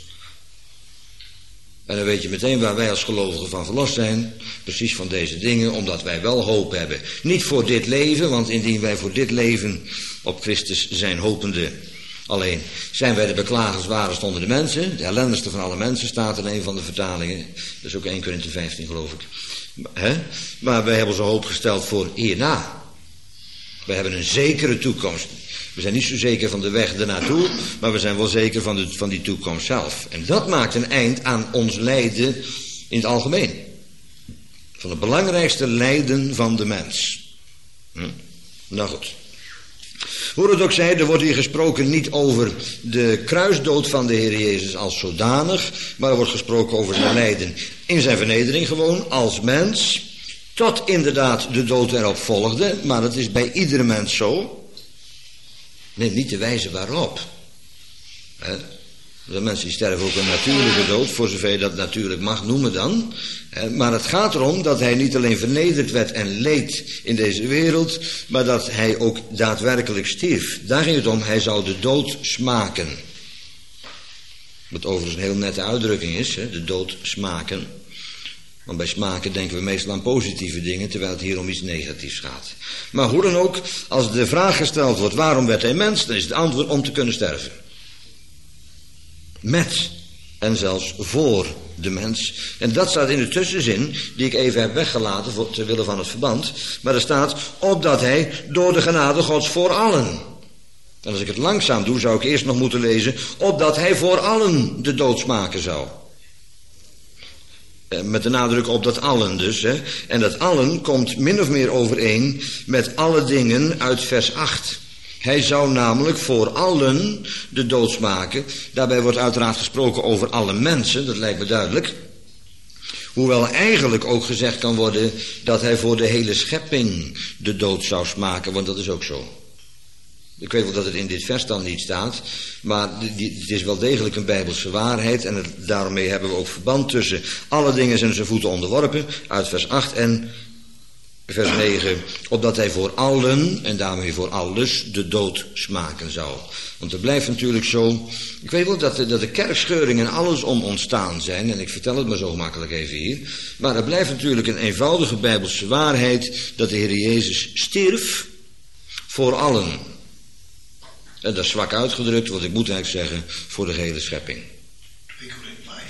En dan weet je meteen waar wij als gelovigen van verlost zijn. Precies van deze dingen, omdat wij wel hoop hebben. Niet voor dit leven, want indien wij voor dit leven op Christus zijn hopende. Alleen zijn wij de beklagerswaardigst onder de mensen. De ellendigste van alle mensen staat in een van de vertalingen. Dat is ook Eerste Korinthe vijftien geloof ik. He? Maar wij hebben onze hoop gesteld voor hierna. We hebben een zekere toekomst. We zijn niet zo zeker van de weg ernaartoe, maar we zijn wel zeker van, de, van die toekomst zelf. En dat maakt een eind aan ons lijden in het algemeen. Van het belangrijkste lijden van de mens. Hm? Nou goed. Hoe het ook zij, er wordt hier gesproken niet over de kruisdood van de Heer Jezus als zodanig, maar er wordt gesproken over zijn lijden in zijn vernedering gewoon, als mens, tot inderdaad de dood erop volgde, maar dat is bij iedere mens zo. Neem niet de wijze waarop. He? De mensen die sterven ook een natuurlijke dood, voor zover je dat natuurlijk mag noemen dan. He? Maar het gaat erom dat hij niet alleen vernederd werd en leed in deze wereld, maar dat hij ook daadwerkelijk stierf. Daar ging het om, hij zou de dood smaken. Wat overigens een heel nette uitdrukking is, he? De dood smaken. Want bij smaken denken we meestal aan positieve dingen, terwijl het hier om iets negatiefs gaat. Maar hoe dan ook, als de vraag gesteld wordt, waarom werd hij mens? Dan is het antwoord om te kunnen sterven. Met en zelfs voor de mens. En dat staat in de tussenzin, die ik even heb weggelaten, voor, ter wille van het verband. Maar er staat, opdat hij door de genade Gods voor allen. En als ik het langzaam doe, zou ik eerst nog moeten lezen, opdat hij voor allen de dood smaken zou. Met de nadruk op dat allen dus. Hè. En dat allen komt min of meer overeen met alle dingen uit vers acht. Hij zou namelijk voor allen de dood smaken. Daarbij wordt uiteraard gesproken over alle mensen, dat lijkt me duidelijk. Hoewel eigenlijk ook gezegd kan worden dat hij voor de hele schepping de dood zou smaken, want dat is ook zo. Ik weet wel dat het in dit vers dan niet staat, maar die, het is wel degelijk een Bijbelse waarheid. En het, daarmee hebben we ook verband tussen alle dingen zijn zijn voeten onderworpen, uit vers acht en vers negen. Opdat hij voor allen, en daarmee voor alles, de dood smaken zou. Want het blijft natuurlijk zo, ik weet wel dat de, dat de kerkscheuring en alles om ontstaan zijn, en ik vertel het maar zo gemakkelijk even hier. Maar het blijft natuurlijk een eenvoudige Bijbelse waarheid dat de Heer Jezus stierf voor allen. En dat is zwak uitgedrukt, want ik moet eigenlijk zeggen, voor de gehele schepping. twee Korinthe vijf.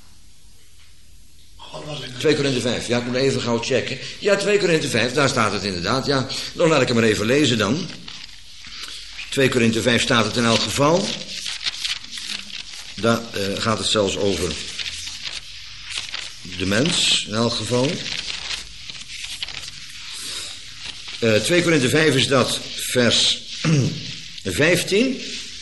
God was in twee Korinthe vijf, ja, ik moet even gauw checken. Ja, twee Korinthe vijf, daar staat het inderdaad. Ja, dan laat ik hem maar even lezen dan. twee Korinthe vijf staat het in elk geval. Daar uh, gaat het zelfs over de mens, in elk geval. Uh, twee Korinthe vijf is dat, vers vijftien.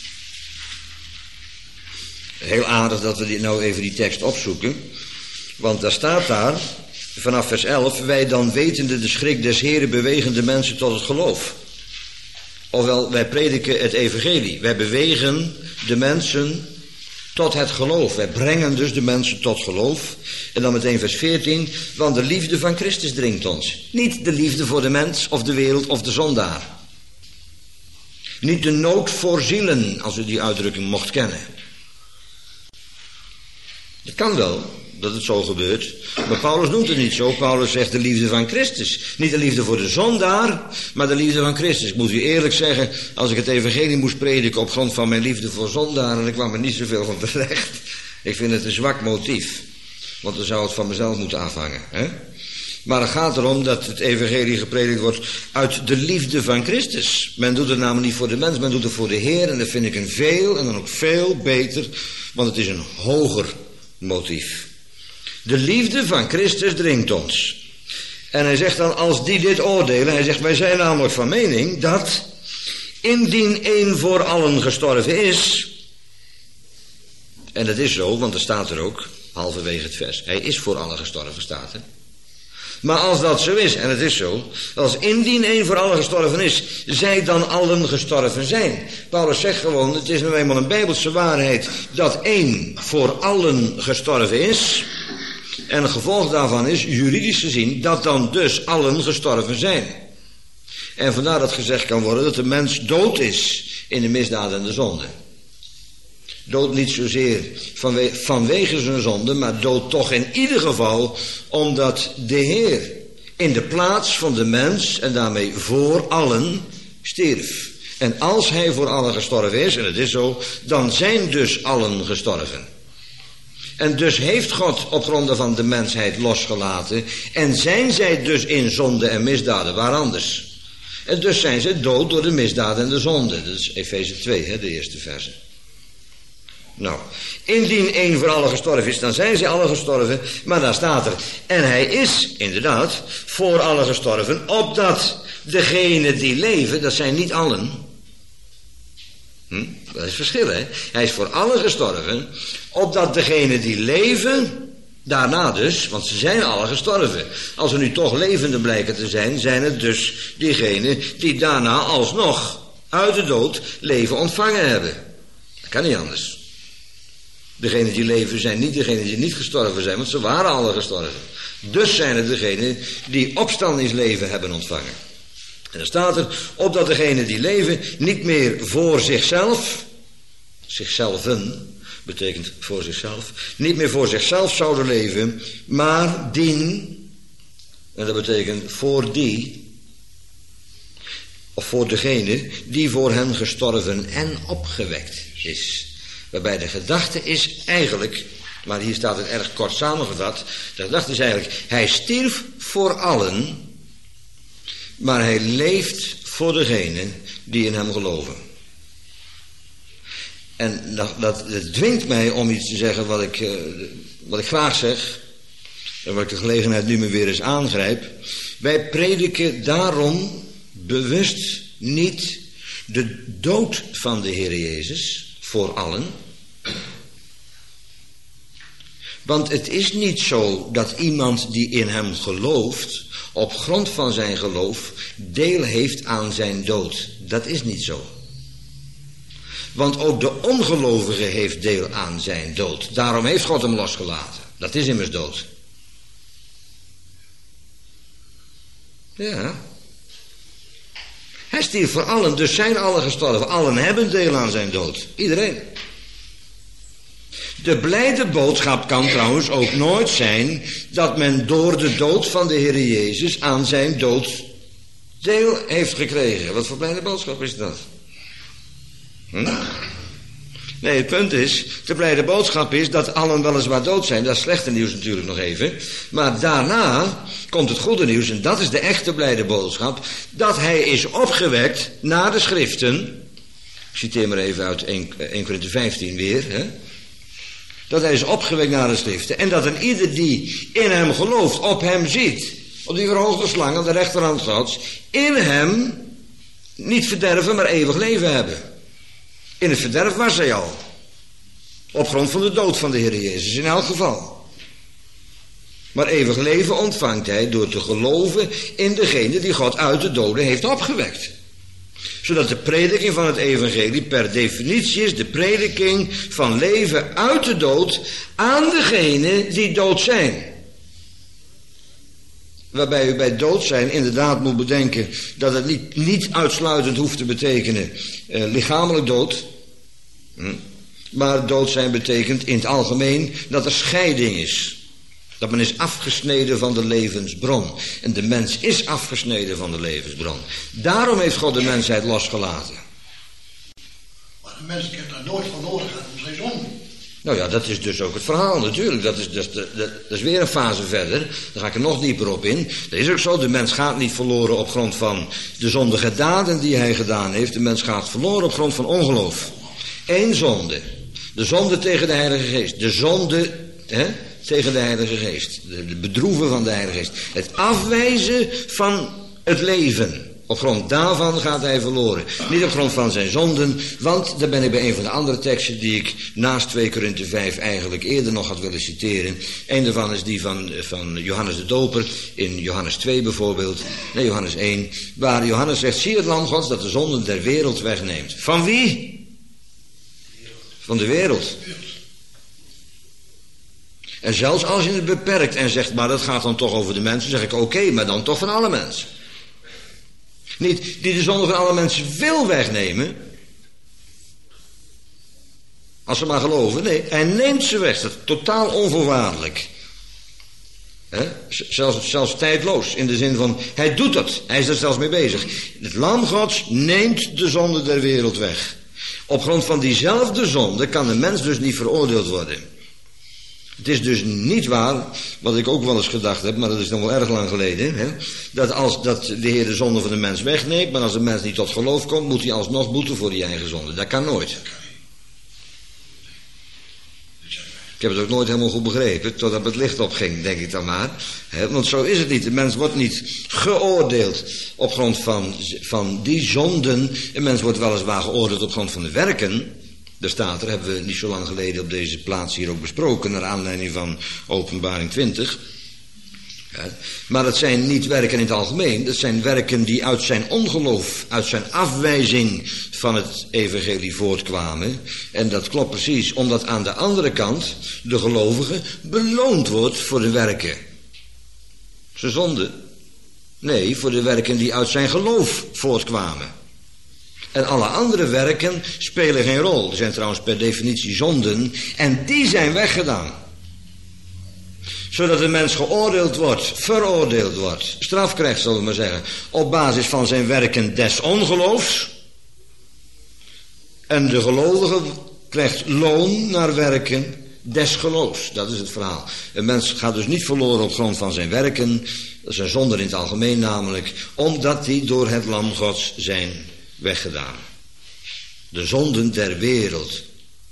Heel aardig dat we die, nou even die tekst opzoeken. Want daar staat daar, vanaf vers elf, wij dan wetende de schrik des Heren bewegen de mensen tot het geloof. Ofwel, wij prediken het evangelie. Wij bewegen de mensen tot het geloof. Wij brengen dus de mensen tot geloof. En dan meteen vers veertien, want de liefde van Christus dringt ons. Niet de liefde voor de mens of de wereld of de zondaar. Niet de nood voor zielen, als u die uitdrukking mocht kennen. Het kan wel dat het zo gebeurt, maar Paulus noemt het niet zo. Paulus zegt de liefde van Christus. Niet de liefde voor de zondaar, maar de liefde van Christus. Ik moet u eerlijk zeggen, als ik het evangelie moest prediken op grond van mijn liefde voor zondaren, dan kwam er niet zoveel van terecht. Ik vind het een zwak motief, want dan zou het van mezelf moeten afhangen, hè? Maar het gaat erom dat het evangelie gepredikt wordt uit de liefde van Christus. Men doet het namelijk niet voor de mens, men doet het voor de Heer. En dat vind ik een veel en dan ook veel beter, want het is een hoger motief. De liefde van Christus dringt ons. En hij zegt dan, als die dit oordelen, hij zegt, wij zijn namelijk van mening dat indien één voor allen gestorven is, en dat is zo, want er staat er ook, halverwege het vers, hij is voor allen gestorven, staat er. Maar als dat zo is, en het is zo, als indien één voor allen gestorven is, zij dan allen gestorven zijn. Paulus zegt gewoon, het is nou eenmaal een Bijbelse waarheid dat één voor allen gestorven is. En het gevolg daarvan is, juridisch gezien, dat dan dus allen gestorven zijn. En vandaar dat gezegd kan worden dat de mens dood is in de misdaad en de zonde. Dood niet zozeer vanwe- vanwege zijn zonde, maar dood toch in ieder geval omdat de Heer in de plaats van de mens en daarmee voor allen stierf. En als hij voor allen gestorven is, en het is zo, dan zijn dus allen gestorven. En dus heeft God op grond van de mensheid losgelaten en zijn zij dus in zonde en misdaden, waar anders. En dus zijn ze dood door de misdaden en de zonde. Dat is Efeze twee, hè, de eerste verse. Nou, indien één voor allen gestorven is, dan zijn ze allen gestorven. Maar daar staat er, en hij is inderdaad voor allen gestorven, opdat degenen die leven, dat zijn niet allen. Hm? Dat is verschil, hè? Hij is voor allen gestorven, opdat degenen die leven, daarna dus, want ze zijn allen gestorven. Als er nu toch levenden blijken te zijn, zijn het dus diegenen die daarna alsnog uit de dood leven ontvangen hebben. Dat kan niet anders. Degenen die leven zijn niet degenen die niet gestorven zijn, want ze waren allen gestorven. Dus zijn het degenen die opstandingsleven hebben ontvangen. En dan staat er, opdat degenen die leven niet meer voor zichzelf, zichzelven betekent voor zichzelf, niet meer voor zichzelf zouden leven, maar dien, en dat betekent voor die, of voor degene die voor hen gestorven en opgewekt is. Waarbij de gedachte is eigenlijk, maar hier staat het erg kort samengevat, de gedachte is eigenlijk, hij stierf voor allen, maar hij leeft voor degenen die in hem geloven. En dat, dat, dat dwingt mij om iets te zeggen wat ik, uh, wat ik graag zeg, en wat ik de gelegenheid nu me weer eens aangrijp. Wij prediken daarom bewust niet de dood van de Heer Jezus voor allen. Want het is niet zo dat iemand die in hem gelooft, op grond van zijn geloof, deel heeft aan zijn dood. Dat is niet zo. Want ook de ongelovige heeft deel aan zijn dood. Daarom heeft God hem losgelaten. Dat is immers dood. Ja. Hij stierf voor allen, dus zijn allen gestorven. Allen hebben deel aan zijn dood. Iedereen. De blijde boodschap kan trouwens ook nooit zijn dat men door de dood van de Heer Jezus aan zijn dood deel heeft gekregen. Wat voor blijde boodschap is dat? Hm? Nee, het punt is, de blijde boodschap is dat allen weliswaar dood zijn. Dat is slechte nieuws natuurlijk nog even. Maar daarna komt het goede nieuws, en dat is de echte blijde boodschap, dat hij is opgewekt na de schriften. Ik citeer maar even uit Eerste Korinthe vijftien weer. Hè? Dat hij is opgewekt na de schriften. En dat een ieder die in hem gelooft, op hem ziet, op die verhoogde slang aan de rechterhand Gods, in hem niet verderven, maar eeuwig leven hebben. In het verderf was hij al. Op grond van de dood van de Heer Jezus in elk geval. Maar eeuwig leven ontvangt hij door te geloven in degene die God uit de doden heeft opgewekt. Zodat de prediking van het evangelie per definitie is de prediking van leven uit de dood aan degenen die dood zijn. Waarbij u bij dood zijn inderdaad moet bedenken dat het niet, niet uitsluitend hoeft te betekenen eh, lichamelijk dood. Hm? Maar dood zijn betekent in het algemeen dat er scheiding is. Dat men is afgesneden van de levensbron. En de mens is afgesneden van de levensbron. Daarom heeft God de mensheid losgelaten. Maar de mens heeft daar nooit verloren gehad om zijn zonde. Nou ja, dat is dus ook het verhaal natuurlijk. Dat is, dat, is, dat, dat is weer een fase verder. Daar ga ik er nog dieper op in. Dat is ook zo, de mens gaat niet verloren op grond van de zondige daden die hij gedaan heeft. De mens gaat verloren op grond van ongeloof. Eén zonde. De zonde tegen de Heilige Geest. De zonde hè, tegen de Heilige Geest. De, de bedroeven van de Heilige Geest. Het afwijzen van het leven. Op grond daarvan gaat hij verloren. Niet op grond van zijn zonden. Want, daar ben ik bij een van de andere teksten die ik naast twee Korinthe vijf eigenlijk eerder nog had willen citeren. Een daarvan is die van, van Johannes de Doper. In Johannes twee bijvoorbeeld. Nee, Johannes één. Waar Johannes zegt, zie het lam Gods dat de zonden der wereld wegneemt. Van wie? Van de wereld. En zelfs als je het beperkt en zegt, maar dat gaat dan toch over de mensen, zeg ik oké, okay, maar dan toch van alle mensen. Niet die de zonde van alle mensen wil wegnemen. Als ze maar geloven. Nee, hij neemt ze weg. Dat is totaal onvoorwaardelijk. He? Zelfs, zelfs tijdloos. In de zin van, hij doet dat. Hij is er zelfs mee bezig. Het lam Gods neemt de zonde der wereld weg. Op grond van diezelfde zonde kan de mens dus niet veroordeeld worden. Het is dus niet waar, wat ik ook wel eens gedacht heb, maar dat is nog wel erg lang geleden, hè, dat als dat de Heer de zonde van de mens wegneemt, maar als de mens niet tot geloof komt, moet hij alsnog boeten voor die eigen zonde. Dat kan nooit. Ik heb het ook nooit helemaal goed begrepen, totdat het licht opging, denk ik dan maar. Hè, want zo is het niet. De mens wordt niet geoordeeld op grond van, van die zonden. Een mens wordt weliswaar geoordeeld op grond van de werken. Daar staat er, hebben we niet zo lang geleden op deze plaats hier ook besproken, naar aanleiding van Openbaring twintig. Ja, maar dat zijn niet werken in het algemeen, dat zijn werken die uit zijn ongeloof, uit zijn afwijzing van het evangelie voortkwamen. En dat klopt precies, omdat aan de andere kant de gelovige beloond wordt voor de werken. Zijn zonde? Nee, voor de werken die uit zijn geloof voortkwamen. En alle andere werken spelen geen rol. Die zijn trouwens per definitie zonden. En die zijn weggedaan. Zodat de mens geoordeeld wordt, veroordeeld wordt. Straf krijgt, zullen we maar zeggen. Op basis van zijn werken des ongeloofs. En de gelovige krijgt loon naar werken des geloofs. Dat is het verhaal. Een mens gaat dus niet verloren op grond van zijn werken. Dat zijn zonden in het algemeen namelijk. Omdat die door het lam Gods zijn weggedaan. De zonden der wereld.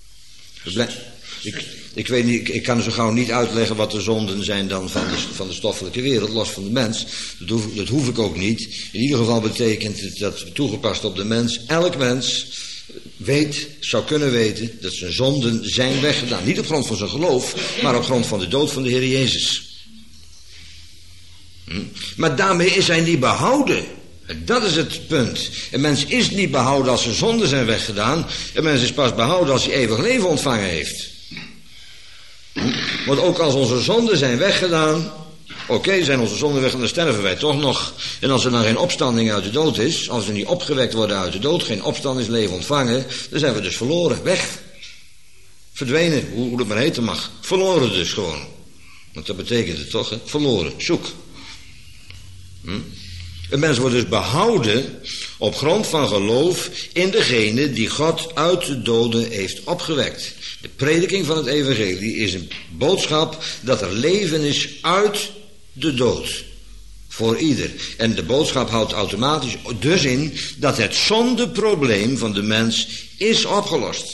Ik, ik weet niet, ik, ik kan zo gauw niet uitleggen wat de zonden zijn dan van de, van de stoffelijke wereld, los van de mens. Dat hoef, dat hoef ik ook niet. In ieder geval betekent het dat toegepast op de mens, elk mens weet, zou kunnen weten, dat zijn zonden zijn weggedaan. Niet op grond van zijn geloof, maar op grond van de dood van de Heer Jezus. Hm? Maar daarmee is hij niet behouden. En dat is het punt. Een mens is niet behouden als zijn zonden zijn weggedaan. Een mens is pas behouden als hij eeuwig leven ontvangen heeft. Want ook als onze zonden zijn weggedaan... Oké, okay, zijn onze zonden weg en dan sterven wij toch nog. En als er dan geen opstanding uit de dood is... als we niet opgewekt worden uit de dood... geen opstandingsleven ontvangen... dan zijn we dus verloren, weg. Verdwenen, hoe, hoe het maar heten mag. Verloren dus gewoon. Want dat betekent het toch, hè? Verloren, zoek. Hm? Een mens wordt dus behouden op grond van geloof in degene die God uit de doden heeft opgewekt. De prediking van het evangelie is een boodschap dat er leven is uit de dood. Voor ieder. En de boodschap houdt automatisch dus in dat het zondeprobleem van de mens is opgelost.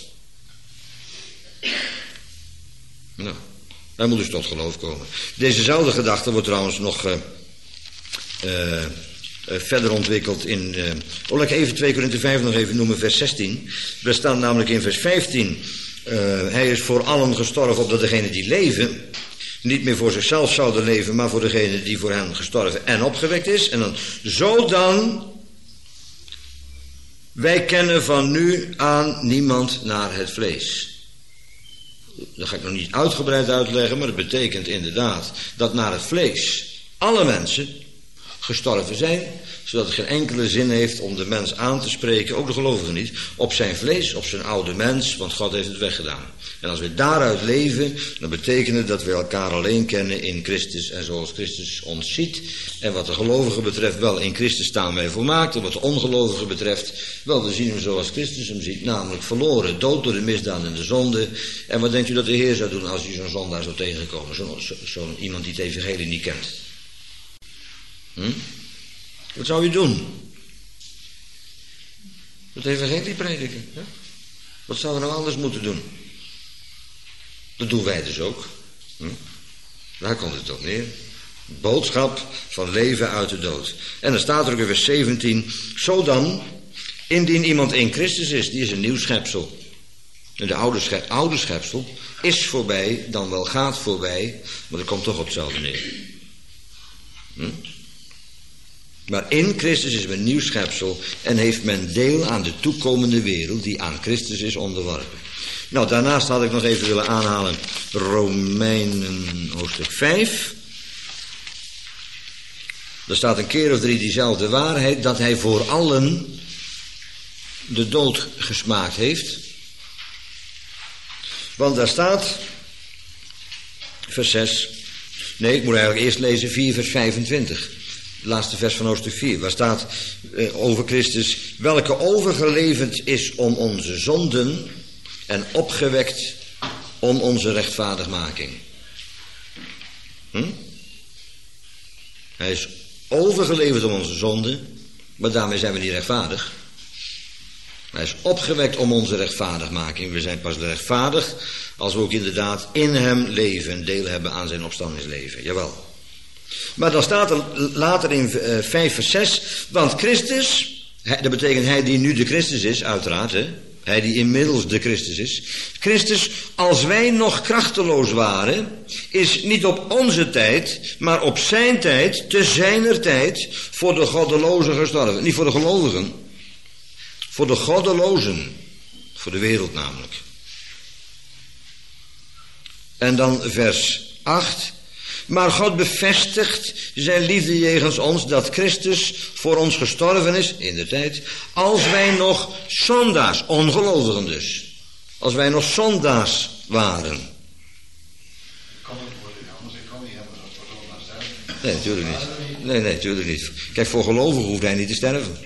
Nou, wij moeten dus tot geloof komen. Dezezelfde gedachte wordt trouwens nog... Uh, uh, Uh, verder ontwikkeld in... Uh, oh, laat ik even twee Korinthe vijf nog even noemen, vers zestien. We staan namelijk in vers vijftien. Uh, hij is voor allen gestorven, opdat degenen die leven... niet meer voor zichzelf zouden leven... maar voor degene die voor hen gestorven en opgewekt is. En dan... Zodan... Wij kennen van nu aan niemand naar het vlees. Dat ga ik nog niet uitgebreid uitleggen... maar dat betekent inderdaad dat naar het vlees... alle mensen... gestorven zijn, zodat het geen enkele zin heeft om de mens aan te spreken, ook de gelovigen niet, op zijn vlees, op zijn oude mens, want God heeft het weggedaan. En als we daaruit leven, dan betekent het dat we elkaar alleen kennen in Christus en zoals Christus ons ziet. En wat de gelovigen betreft, wel in Christus staan wij volmaakt, en wat de ongelovigen betreft, wel we zien hem zoals Christus hem ziet, namelijk verloren, dood door de misdaad en de zonde. En wat denkt u dat de Heer zou doen als u zo'n zondaar zou tegenkomen, zo'n zo, zo iemand die het evangelie niet kent? Hm? Wat zou je doen? Het evangelie prediken. Hè? Wat zou we nou anders moeten doen? Dat doen wij dus ook. Hm? Daar komt het op neer. Boodschap van leven uit de dood. En dan staat er ook in vers zeventien. Zo dan, indien iemand in Christus is, die is een nieuw schepsel. En de oude, schep, oude schepsel is voorbij, dan wel gaat voorbij. Maar dat komt toch op hetzelfde neer. Hm? Maar in Christus is men een nieuw schepsel en heeft men deel aan de toekomende wereld die aan Christus is onderworpen. Nou, daarnaast had ik nog even willen aanhalen Romeinen hoofdstuk vijf. Er staat een keer of drie diezelfde waarheid, dat hij voor allen de dood gesmaakt heeft. Want daar staat, vers zes, nee, ik moet eigenlijk eerst lezen vier vers vijfentwintig. Het laatste vers van hoofdstuk vier, waar staat uh, over Christus, welke overgeleverd is om onze zonden en opgewekt om onze rechtvaardigmaking. Hm? Hij is overgeleverd om onze zonden, maar daarmee zijn we niet rechtvaardig. Hij is opgewekt om onze rechtvaardigmaking. We zijn pas rechtvaardig als we ook inderdaad in hem leven en deel hebben aan zijn opstandingsleven. Jawel. Maar dan staat er later in uh, vijf vers zes, want Christus, hij, dat betekent hij die nu de Christus is, uiteraard, hè? Hij die inmiddels de Christus is. Christus, als wij nog krachteloos waren, is niet op onze tijd, maar op zijn tijd, te zijner tijd, voor de goddelozen gestorven. Niet voor de gelovigen, voor de goddelozen, voor de wereld namelijk. En dan vers acht. Maar God bevestigt zijn liefde jegens ons, dat Christus voor ons gestorven is, in de tijd, als wij nog zondaars, ongelovigen dus, als wij nog zondaars waren. Kan het worden anders, ik kan niet hebben dat we zondaars sterven. Nee, natuurlijk niet. Nee, nee, natuurlijk niet. Kijk, voor gelovigen hoeft hij niet te sterven.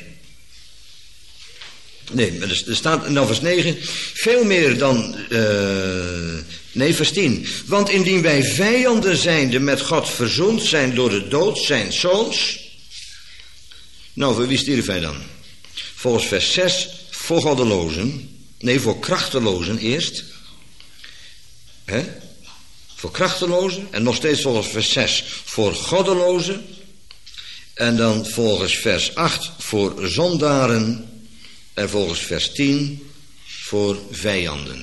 Nee, maar er staat in vers negen, veel meer dan, uh, nee, vers tien. Want indien wij vijanden zijnde met God verzoend zijn door de dood zijn zoons. Nou, voor wie stierf hij dan? Volgens vers zes, voor goddelozen. Nee, voor krachtelozen eerst. Hè? Voor krachtelozen. En nog steeds volgens vers zes, voor goddelozen. En dan volgens vers acht, voor zondaren. En volgens vers tien voor vijanden.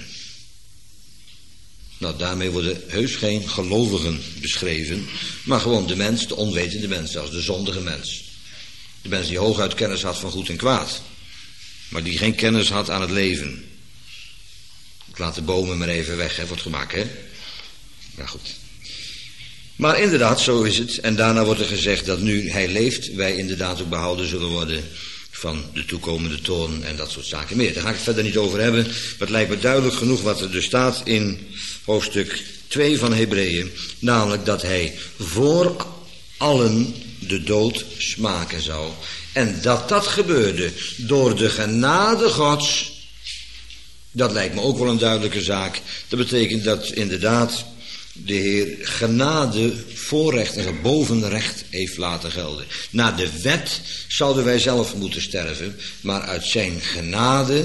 Nou, daarmee worden heus geen gelovigen beschreven, maar gewoon de mens, de onwetende mens, als de zondige mens. De mens die hooguit kennis had van goed en kwaad. Maar die geen kennis had aan het leven. Ik laat de bomen maar even weg, hè, voor het gemak, hè. Nou goed. Maar inderdaad, zo is het. En daarna wordt er gezegd dat nu hij leeft, wij inderdaad ook behouden zullen worden van de toekomende toorn en dat soort zaken meer. Daar ga ik het verder niet over hebben. Maar het lijkt me duidelijk genoeg wat er dus staat in hoofdstuk twee van Hebreeën. Namelijk dat hij voor allen de dood smaken zou. En dat dat gebeurde door de genade Gods. Dat lijkt me ook wel een duidelijke zaak. Dat betekent dat inderdaad de Heer genade, voorrecht en bovenrecht heeft laten gelden. Na de wet zouden wij zelf moeten sterven, maar uit zijn genade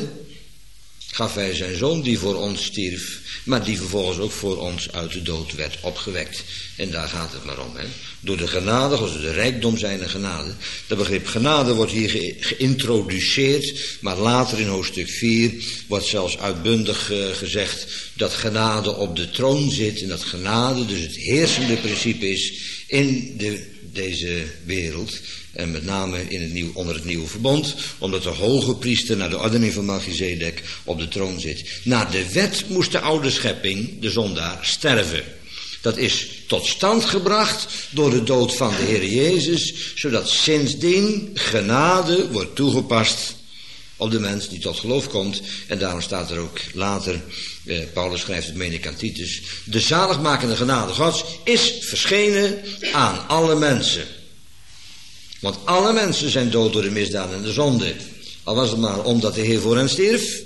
gaf hij zijn zoon die voor ons stierf, maar die vervolgens ook voor ons uit de dood werd opgewekt. En daar gaat het maar om, hè. Door de genade, door de rijkdom zijn genade. Dat begrip genade wordt hier ge- geïntroduceerd, maar later in hoofdstuk vier wordt zelfs uitbundig uh, gezegd dat genade op de troon zit en dat genade dus het heersende principe is in de, deze wereld. En met name in het nieuw, onder het nieuwe verbond, omdat de hoge priester naar de ordening van Melchizedek op de troon zit. Na de wet moest de oude schepping, de zondaar, sterven. Dat is tot stand gebracht door de dood van de Heer Jezus, zodat sindsdien genade wordt toegepast op de mens die tot geloof komt. En daarom staat er ook later, eh, Paulus schrijft het, meen ik aan Titus, de zaligmakende genade Gods is verschenen aan alle mensen. Want alle mensen zijn dood door de misdaad en de zonde. Al was het maar omdat de Heer voor hen stierf.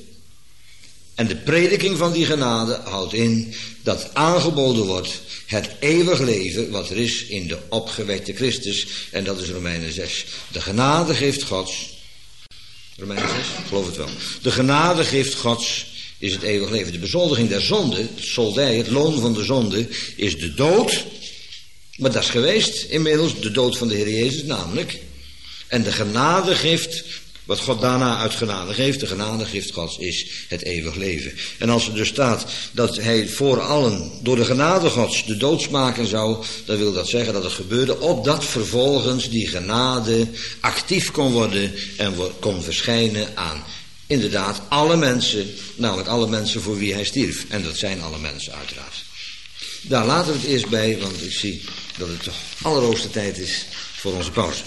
En de prediking van die genade houdt in dat aangeboden wordt het eeuwig leven wat er is in de opgewekte Christus. En dat is Romeinen zes. De genade geeft Gods. Romeinen zes, geloof het wel. De genade geeft Gods is het eeuwig leven. De bezoldiging der zonde, het soldij, het loon van de zonde, is de dood. Maar dat is geweest inmiddels, de dood van de Heer Jezus namelijk. En de genade geeft, wat God daarna uit genade geeft, de genade geeft Gods is het eeuwig leven. En als er dus staat dat hij voor allen door de genade Gods de dood smaken zou, dan wil dat zeggen dat het gebeurde opdat vervolgens die genade actief kon worden en kon verschijnen aan inderdaad alle mensen, namelijk alle mensen voor wie hij stierf. En dat zijn alle mensen uiteraard. Daar laten we het eerst bij, want ik zie dat het toch allerhoogste tijd is voor onze pauze.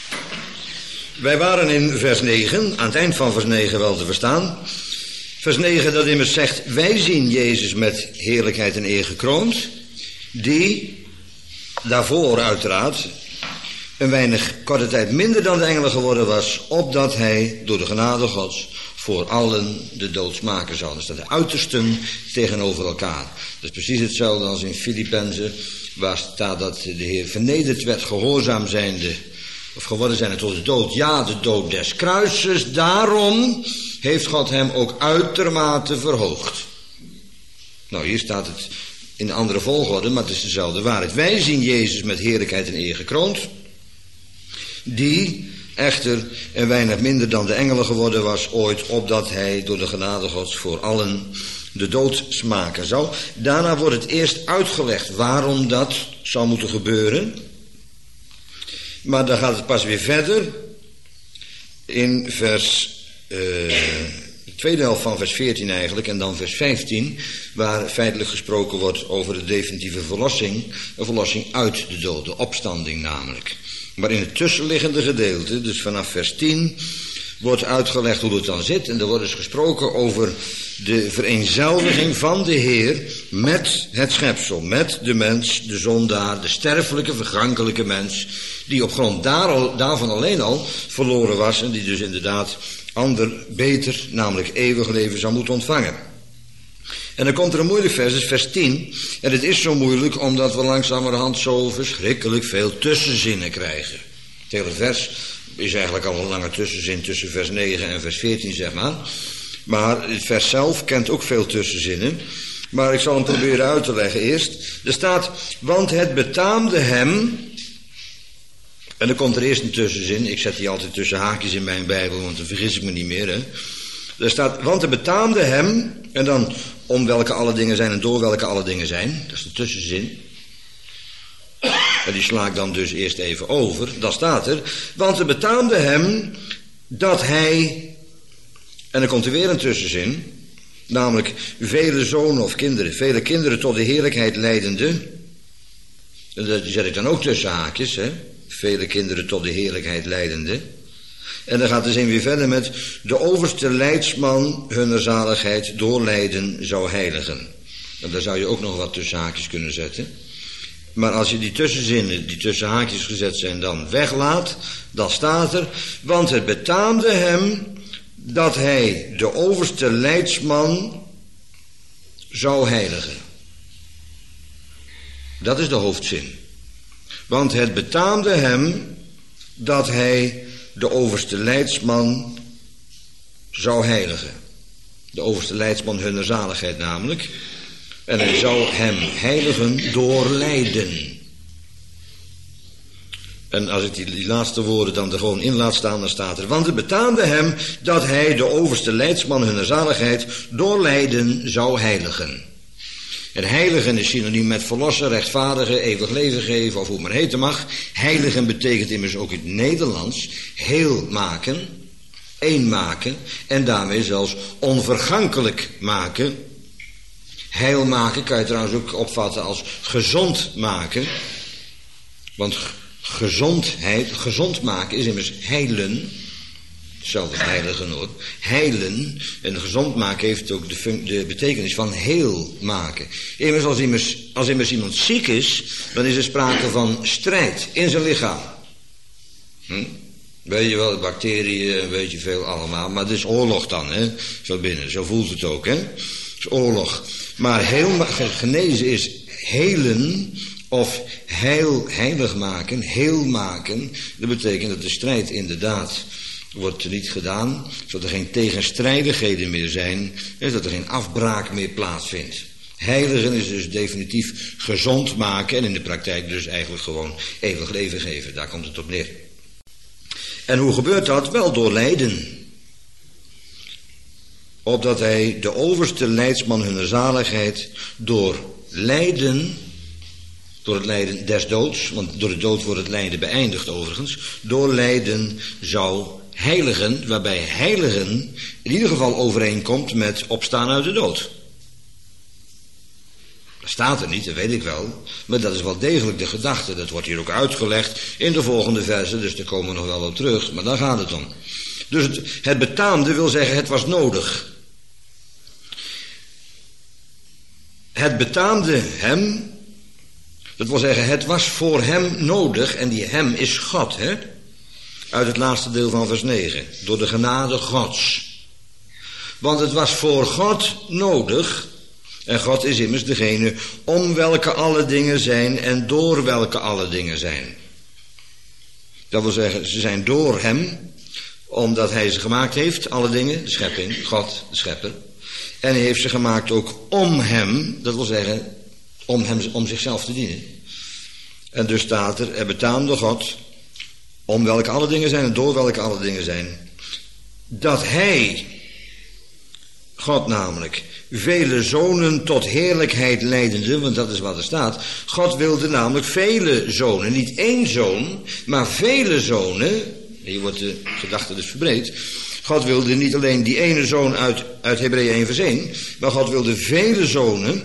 Wij waren in vers negen, aan het eind van vers negen wel te verstaan. Vers negen dat immers zegt, wij zien Jezus met heerlijkheid en eer gekroond, die daarvoor uiteraard een weinig korte tijd minder dan de engelen geworden was, opdat hij door de genade Gods voor allen de dood smaken zou. Dus dat de uitersten tegenover elkaar. Dat is precies hetzelfde als in Filippenzen, waar staat dat de Heer vernederd werd, gehoorzaam zijnde, of geworden zijnde tot de dood. Ja, de dood des kruises. Daarom heeft God hem ook uitermate verhoogd. Nou, hier staat het in een andere volgorde, maar het is dezelfde waarheid. Wij zien Jezus met heerlijkheid en eer gekroond, die echter een weinig minder dan de engelen geworden was ooit, opdat hij door de genade Gods voor allen de dood smaken zou. Daarna wordt het eerst uitgelegd waarom dat zou moeten gebeuren. Maar dan gaat het pas weer verder in vers, uh, de tweede helft van vers veertien eigenlijk, en dan vers vijftien, waar feitelijk gesproken wordt over de definitieve verlossing, een verlossing uit de dood, de opstanding namelijk. Maar in het tussenliggende gedeelte, dus vanaf vers tien, wordt uitgelegd hoe het dan zit. En er wordt dus gesproken over de vereenzelviging van de Heer met het schepsel, met de mens, de zondaar, de sterfelijke, vergankelijke mens, die op grond daar, daarvan alleen al verloren was en die dus inderdaad ander, beter, namelijk eeuwig leven zou moeten ontvangen. En dan komt er een moeilijk vers, dus vers tien. En het is zo moeilijk omdat we langzamerhand zo verschrikkelijk veel tussenzinnen krijgen. Het hele vers is eigenlijk al een lange tussenzin tussen vers negen en vers veertien, zeg maar. Maar het vers zelf kent ook veel tussenzinnen. Maar ik zal hem proberen uit te leggen eerst. Er staat, want het betaamde hem. En dan komt er eerst een tussenzin. Ik zet die altijd tussen haakjes in mijn Bijbel, want dan vergis ik me niet meer, hè. Er staat, want het betaamde hem, en dan om welke alle dingen zijn en door welke alle dingen zijn. Dat is de tussenzin. En die sla ik dan dus eerst even over. Dan staat er, want het betaamde hem dat hij, en dan komt er weer een tussenzin, namelijk vele zonen of kinderen, vele kinderen tot de heerlijkheid leidende. En dat zet ik dan ook tussen haakjes, hè. Vele kinderen tot de heerlijkheid leidende. En dan gaat de zin weer verder met, de overste leidsman hunner zaligheid door lijden zou heiligen. En daar zou je ook nog wat tussen haakjes kunnen zetten. Maar als je die tussenzinnen, die tussen haakjes gezet zijn, dan weglaat, dan staat er, want het betaamde hem dat hij de overste leidsman zou heiligen. Dat is de hoofdzin. Want het betaamde hem dat hij de overste leidsman zou heiligen. De overste leidsman hunner zaligheid namelijk. En hij zou hem heiligen door lijden. En als ik die, die laatste woorden dan er gewoon in laat staan, dan staat er, want het betaamde hem dat hij de overste leidsman hunner zaligheid door lijden zou heiligen. En heiligen is synoniem met verlossen, rechtvaardigen, eeuwig leven geven, of hoe het maar heten mag. Heiligen betekent immers ook in het Nederlands heel maken, één maken, en daarmee zelfs onvergankelijk maken. Heil maken kan je trouwens ook opvatten als gezond maken. Want gezondheid, gezond maken is immers heilen. Hetzelfde als heiligen hoor. Heilen en gezond maken heeft ook de, fun- de betekenis van heel maken. Immers als, immers als immers iemand ziek is, dan is er sprake van strijd in zijn lichaam. Hm? Weet je wel, bacteriën, weet je veel allemaal. Maar het is oorlog dan, hè. Zo binnen, zo voelt het ook, hè. Het is oorlog. Maar heel, genezen is helen of heil, heilig maken, heel maken. Dat betekent dat de strijd inderdaad wordt niet gedaan, zodat er geen tegenstrijdigheden meer zijn, dat er geen afbraak meer plaatsvindt. Heiligen is dus definitief gezond maken en in de praktijk dus eigenlijk gewoon eeuwig leven geven. Daar komt het op neer. En hoe gebeurt dat? Wel door lijden. Opdat hij de overste leidsman hunner zaligheid door lijden, door het lijden des doods, want door de dood wordt het lijden beëindigd overigens, door lijden zou heiligen, waarbij heiligen in ieder geval overeenkomt met opstaan uit de dood. Dat staat er niet, dat weet ik wel, maar dat is wel degelijk de gedachte. Dat wordt hier ook uitgelegd in de volgende versen, dus daar komen we nog wel op terug, maar daar gaat het om. Dus het, het betaamde wil zeggen, het was nodig. Het betaamde hem, dat wil zeggen, het was voor hem nodig, en die hem is God, hè? Uit het laatste deel van vers negen, door de genade Gods. Want het was voor God nodig, en God is immers degene om welke alle dingen zijn en door welke alle dingen zijn. Dat wil zeggen, ze zijn door hem, omdat hij ze gemaakt heeft, alle dingen, de schepping, God, de schepper. En hij heeft ze gemaakt ook om hem, dat wil zeggen, om, hem, om zichzelf te dienen. En dus staat er, er betaamde God, om welke alle dingen zijn en door welke alle dingen zijn, dat hij, God namelijk, vele zonen tot heerlijkheid leidende, want dat is wat er staat. God wilde namelijk vele zonen, niet één zoon, maar vele zonen. Hier wordt de gedachte dus verbreed. God wilde niet alleen die ene zoon uit, uit Hebreeën één vers één, maar God wilde vele zonen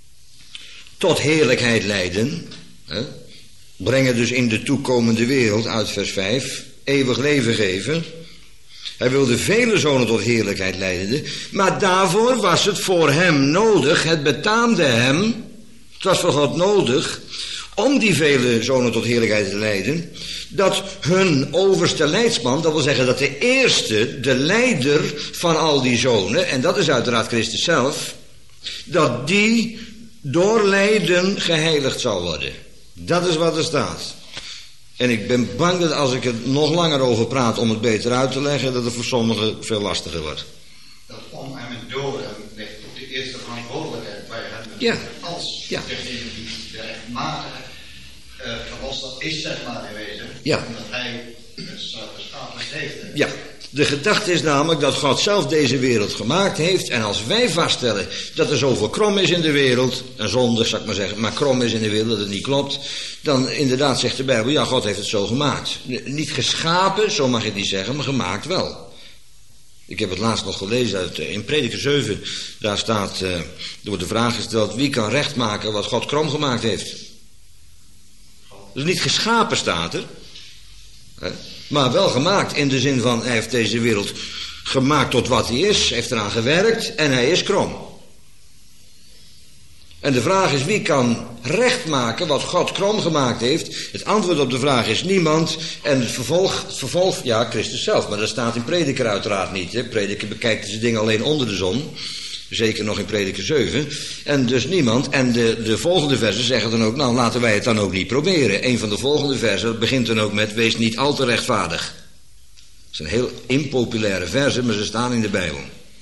tot heerlijkheid leiden. Hè? Brengen dus in de toekomende wereld, uit vers vijf, eeuwig leven geven. Hij wilde vele zonen tot heerlijkheid leiden, maar daarvoor was het voor hem nodig, het betaamde hem, het was voor God nodig, om die vele zonen tot heerlijkheid te leiden, dat hun overste leidsman, dat wil zeggen dat de eerste, de leider van al die zonen, en dat is uiteraard Christus zelf, dat die door lijden geheiligd zou worden. Dat is wat er staat. En ik ben bang dat als ik er nog langer over praat om het beter uit te leggen, dat het voor sommigen veel lastiger wordt. Dat om hem en door hem ligt ook de eerste verantwoordelijkheid bij hem. Ja. Als Ja. degene die de rechtmatige uh, verlosser is, zeg maar in wezen. Ja. Omdat hij het geschapen heeft. Ja. De gedachte is namelijk dat God zelf deze wereld gemaakt heeft. En als wij vaststellen dat er zoveel krom is in de wereld, en zondig zou ik maar zeggen, maar krom is in de wereld, dat het niet klopt, dan inderdaad zegt de Bijbel, ja, God heeft het zo gemaakt. Niet geschapen, zo mag je het niet zeggen, maar gemaakt wel. Ik heb het laatst nog gelezen uit, in Prediker zeven, daar staat, uh, er wordt de vraag gesteld, wie kan recht maken wat God krom gemaakt heeft? Dus niet geschapen staat er, hè, maar wel gemaakt in de zin van, hij heeft deze wereld gemaakt tot wat hij is, heeft eraan gewerkt en hij is krom. En de vraag is, wie kan recht maken wat God krom gemaakt heeft? Het antwoord op de vraag is niemand. En het vervolg, het vervolg ja, Christus zelf. Maar dat staat in Prediker uiteraard niet. Hè. Prediker bekijkt deze dingen alleen onder de zon. Zeker nog in Prediker zeven. En dus niemand. En de, de volgende versen zeggen dan ook, nou laten wij het dan ook niet proberen. Een van de volgende versen begint dan ook met, wees niet al te rechtvaardig. Dat zijn heel impopulaire versen, maar ze staan in de Bijbel.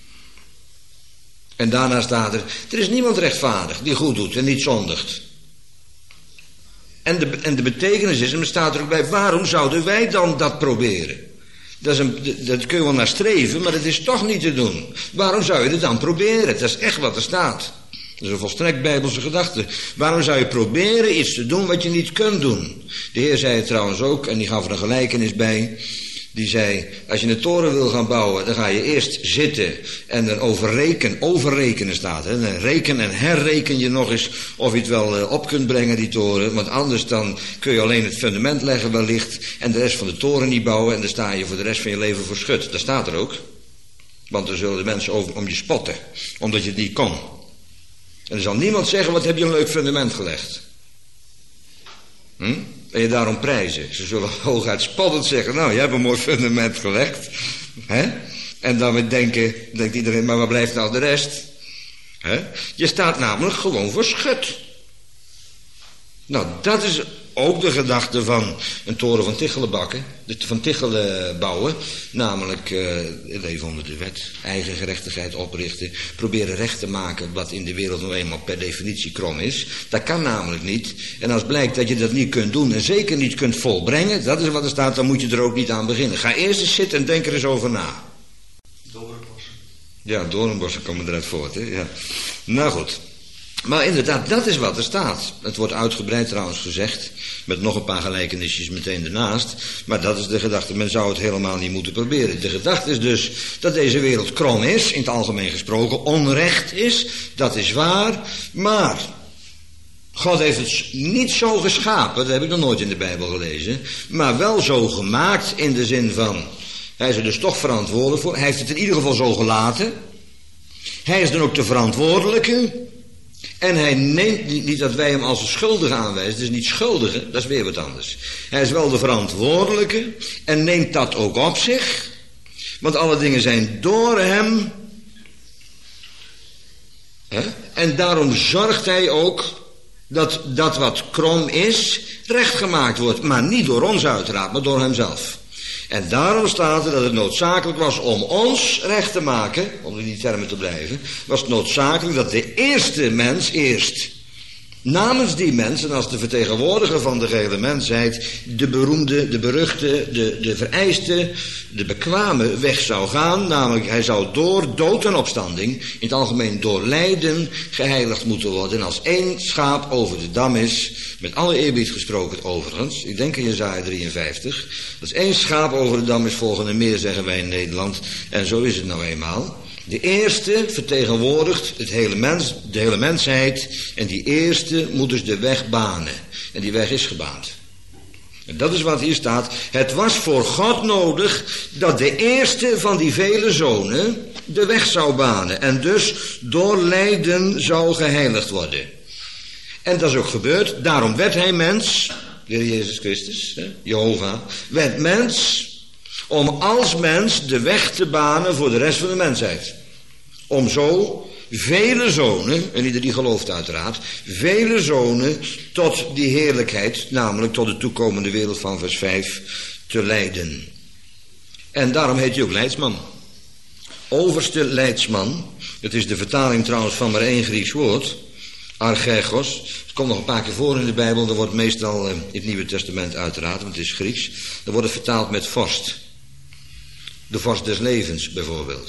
En daarna staat er, er is niemand rechtvaardig die goed doet en niet zondigt. En de, en de betekenis is, en er staat er ook bij, waarom zouden wij dan dat proberen? Dat, is een, dat kun je wel naar streven, maar dat is toch niet te doen. Waarom zou je het dan proberen? Dat is echt wat er staat. Dat is een volstrekt bijbelse gedachte. Waarom zou je proberen iets te doen wat je niet kunt doen? De Heer zei het trouwens ook, en die gaf er een gelijkenis bij. Die zei, als je een toren wil gaan bouwen, dan ga je eerst zitten en dan overreken, overrekenen staat. Hè? Dan reken en herreken je nog eens of je het wel uh, op kunt brengen, die toren. Want anders dan kun je alleen het fundament leggen wellicht en de rest van de toren niet bouwen. En dan sta je voor de rest van je leven voor schut. Dat staat er ook. Want dan zullen de mensen over, om je spotten, omdat je het niet kon. En er zal niemand zeggen, wat heb je een leuk fundament gelegd. Hm? En je daarom prijzen. Ze zullen hooguit spottend zeggen, nou, jij hebt een mooi fundament gelegd. Hè? En dan weer denken, denkt iedereen, maar waar blijft nou de rest? Hè? Je staat namelijk gewoon voor schut. Nou, dat is ook de gedachte van een toren van Tichelen bakken, van Tichelen bouwen, namelijk uh, leven onder de wet, eigen gerechtigheid oprichten, proberen recht te maken wat in de wereld nou eenmaal per definitie krom is. Dat kan namelijk niet. En als blijkt dat je dat niet kunt doen en zeker niet kunt volbrengen, dat is wat er staat, dan moet je er ook niet aan beginnen. Ga eerst eens zitten en denk er eens over na. Doornbossen. Ja, doornbossen komen eruit voort, hè? Ja. Nou goed. Maar inderdaad, dat is wat er staat. Het wordt uitgebreid trouwens gezegd, met nog een paar gelijkenisjes meteen ernaast. Maar dat is de gedachte, men zou het helemaal niet moeten proberen. De gedachte is dus dat deze wereld krom is, in het algemeen gesproken, onrecht is, dat is waar. Maar God heeft het niet zo geschapen, dat heb ik nog nooit in de Bijbel gelezen, maar wel zo gemaakt in de zin van, hij is er dus toch verantwoordelijk voor, hij heeft het in ieder geval zo gelaten. Hij is dan ook de verantwoordelijke. En hij neemt, niet dat wij hem als een schuldige aanwijzen, het is niet schuldige, dat is weer wat anders. Hij is wel de verantwoordelijke en neemt dat ook op zich, want alle dingen zijn door hem. Hè? En daarom zorgt hij ook dat dat wat krom is, rechtgemaakt wordt. Maar niet door ons uiteraard, maar door hemzelf. En daarom staat er dat het noodzakelijk was om ons recht te maken, om in die termen te blijven, was het noodzakelijk dat de eerste mens eerst namens die mens en als de vertegenwoordiger van de gehele mensheid de beroemde, de beruchte, de, de vereiste, de bekwame weg zou gaan, namelijk hij zou door dood en opstanding, in het algemeen door lijden, geheiligd moeten worden. En als één schaap over de dam is, met alle eerbied gesproken overigens, ik denk in Jesaja drieënvijftig, als één schaap over de dam is volgende meer, zeggen wij in Nederland, en zo is het nou eenmaal. De eerste vertegenwoordigt het hele mens, de hele mensheid. En die eerste moet dus de weg banen. En die weg is gebaand. En dat is wat hier staat. Het was voor God nodig dat de eerste van die vele zonen de weg zou banen. En dus door lijden zou geheiligd worden. En dat is ook gebeurd. Daarom werd hij mens. De Heer Jezus Christus, hè, Jehovah, werd mens. Om als mens de weg te banen voor de rest van de mensheid. Om zo vele zonen, en ieder die gelooft uiteraard, vele zonen tot die heerlijkheid, namelijk tot de toekomende wereld van vers vijf, te leiden. En daarom heet hij ook leidsman. Overste leidsman, het is de vertaling trouwens van maar één Grieks woord, archegos. Het komt nog een paar keer voor in de Bijbel, dat wordt meestal in het Nieuwe Testament uiteraard, want het is Grieks. Dan wordt het vertaald met vorst. De vorst des levens bijvoorbeeld.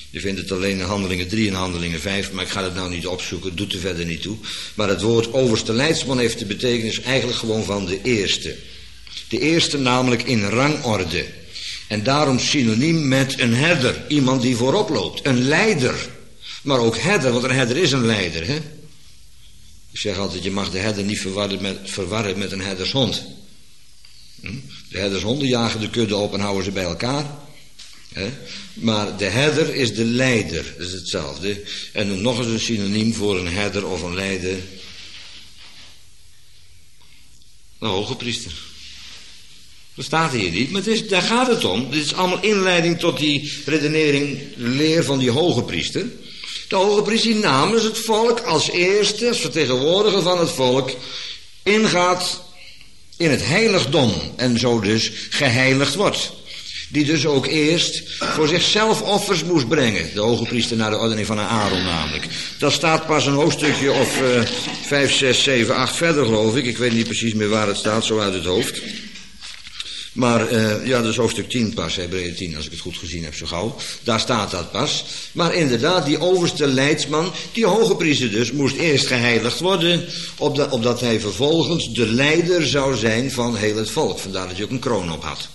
Je vindt het alleen in Handelingen drie en Handelingen vijf, maar ik ga het nou niet opzoeken, het doet er verder niet toe. Maar het woord overste leidsman heeft de betekenis eigenlijk gewoon van de eerste. De eerste namelijk in rangorde. En daarom synoniem met een herder, iemand die voorop loopt, een leider. Maar ook herder, want een herder is een leider. Hè? Ik zeg altijd, je mag de herder niet verwarren met, verwarren met een herdershond. Hm? De herdershonden jagen de kudde op en houden ze bij elkaar. Hè? Maar de herder is de leider, dat is hetzelfde. En nog eens een synoniem voor een herder of een leider. Een hoge priester. Dat staat hier niet, maar het is, daar gaat het om. Dit is allemaal inleiding tot die redenering, leer van die hoge priester. De hoge priester die namens het volk als eerste, als vertegenwoordiger van het volk, ingaat in het heiligdom en zo dus geheiligd wordt. Die dus ook eerst voor zichzelf offers moest brengen. De hoge priester naar de ordening van Aaron namelijk. Dat staat pas een hoofdstukje of uh, vijf, zes, zeven, acht verder geloof ik. Ik weet niet precies meer waar het staat, zo uit het hoofd. Maar uh, ja, dat is hoofdstuk tien pas, Hebreeën tien, als ik het goed gezien heb zo gauw. Daar staat dat pas. Maar inderdaad, die overste leidsman, die hoge priester dus, moest eerst geheiligd worden, opdat, opdat hij vervolgens de leider zou zijn van heel het volk. Vandaar dat hij ook een kroon op had.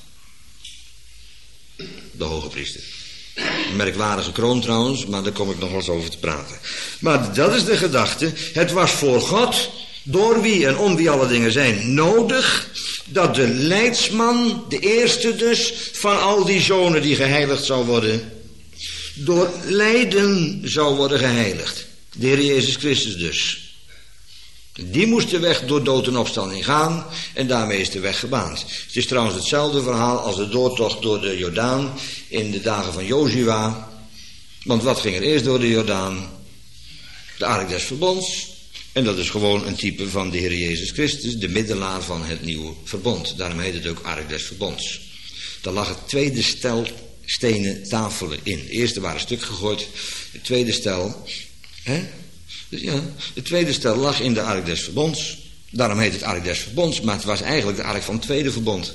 De hoge priester. Een merkwaardige kroon trouwens, maar daar kom ik nog wel eens over te praten. Maar dat is de gedachte. Het was voor God, door wie en om wie alle dingen zijn, nodig dat de leidsman, de eerste dus, van al die zonen die geheiligd zou worden, door lijden zou worden geheiligd. De Heer Jezus Christus dus. Die moest de weg door dood en opstanding gaan en daarmee is de weg gebaand. Het is trouwens hetzelfde verhaal als de doortocht door de Jordaan in de dagen van Jozua. Want wat ging er eerst door de Jordaan? De ark des verbonds. En dat is gewoon een type van de Heer Jezus Christus, de middelaar van het nieuwe verbond. Daarom heet het ook ark des verbonds. Daar lag het tweede stel stenen tafelen in. De eerste waren stuk gegooid, het tweede stel... Hè? Dus ja, het tweede stel lag in de ark des verbonds. Daarom heet het ark des verbonds, maar het was eigenlijk de ark van het tweede verbond.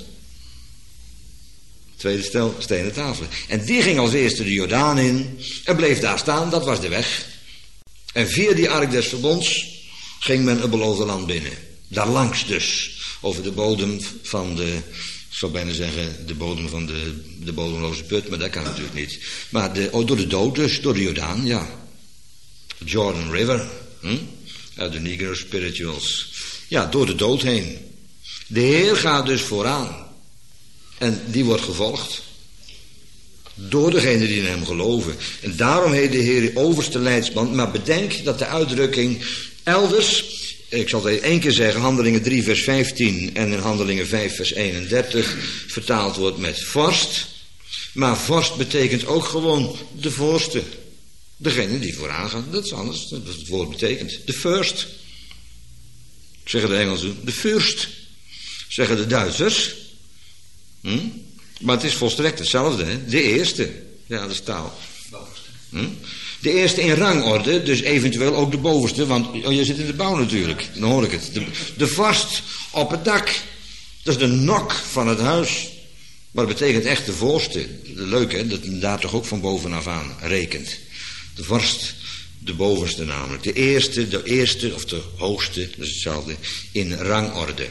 Tweede stel stenen tafelen. En die ging als eerste de Jordaan in en bleef daar staan, dat was de weg. En via die ark des verbonds ging men het beloofde land binnen. Daarlangs dus, over de bodem van de, ik zou bijna zeggen, de bodem van de, de bodemloze put, maar dat kan natuurlijk niet. Maar de, oh, door de dood dus, door de Jordaan, ja. Jordan River, hm? Uit de Negro Spirituals. Ja, door de dood heen. De Heer gaat dus vooraan. En die wordt gevolgd. Door degenen die in hem geloven. En daarom heet de Heer overste leidsman. Maar bedenk dat de uitdrukking elders, ik zal het één keer zeggen, Handelingen drie vers vijftien en in Handelingen vijf vers eenendertig vertaald wordt met vorst. Maar vorst betekent ook gewoon de voorste. Degene die vooraan gaat, dat is anders, dat is wat het woord betekent. De first. Zeggen de Engelsen, de first. Zeggen de Duitsers. Hm? Maar het is volstrekt hetzelfde, hè? De eerste. Ja, dat is taal. Hm? De eerste in rangorde, dus eventueel ook de bovenste, want oh, je zit in de bouw natuurlijk, dan hoor ik het. De, de vorst op het dak, dat is de nok van het huis. Maar dat betekent echt de voorste. Leuk hè, dat men daar toch ook van bovenaf aan rekent. De vorst, de bovenste namelijk. De eerste, de eerste of de hoogste, dat is hetzelfde, in rangorde.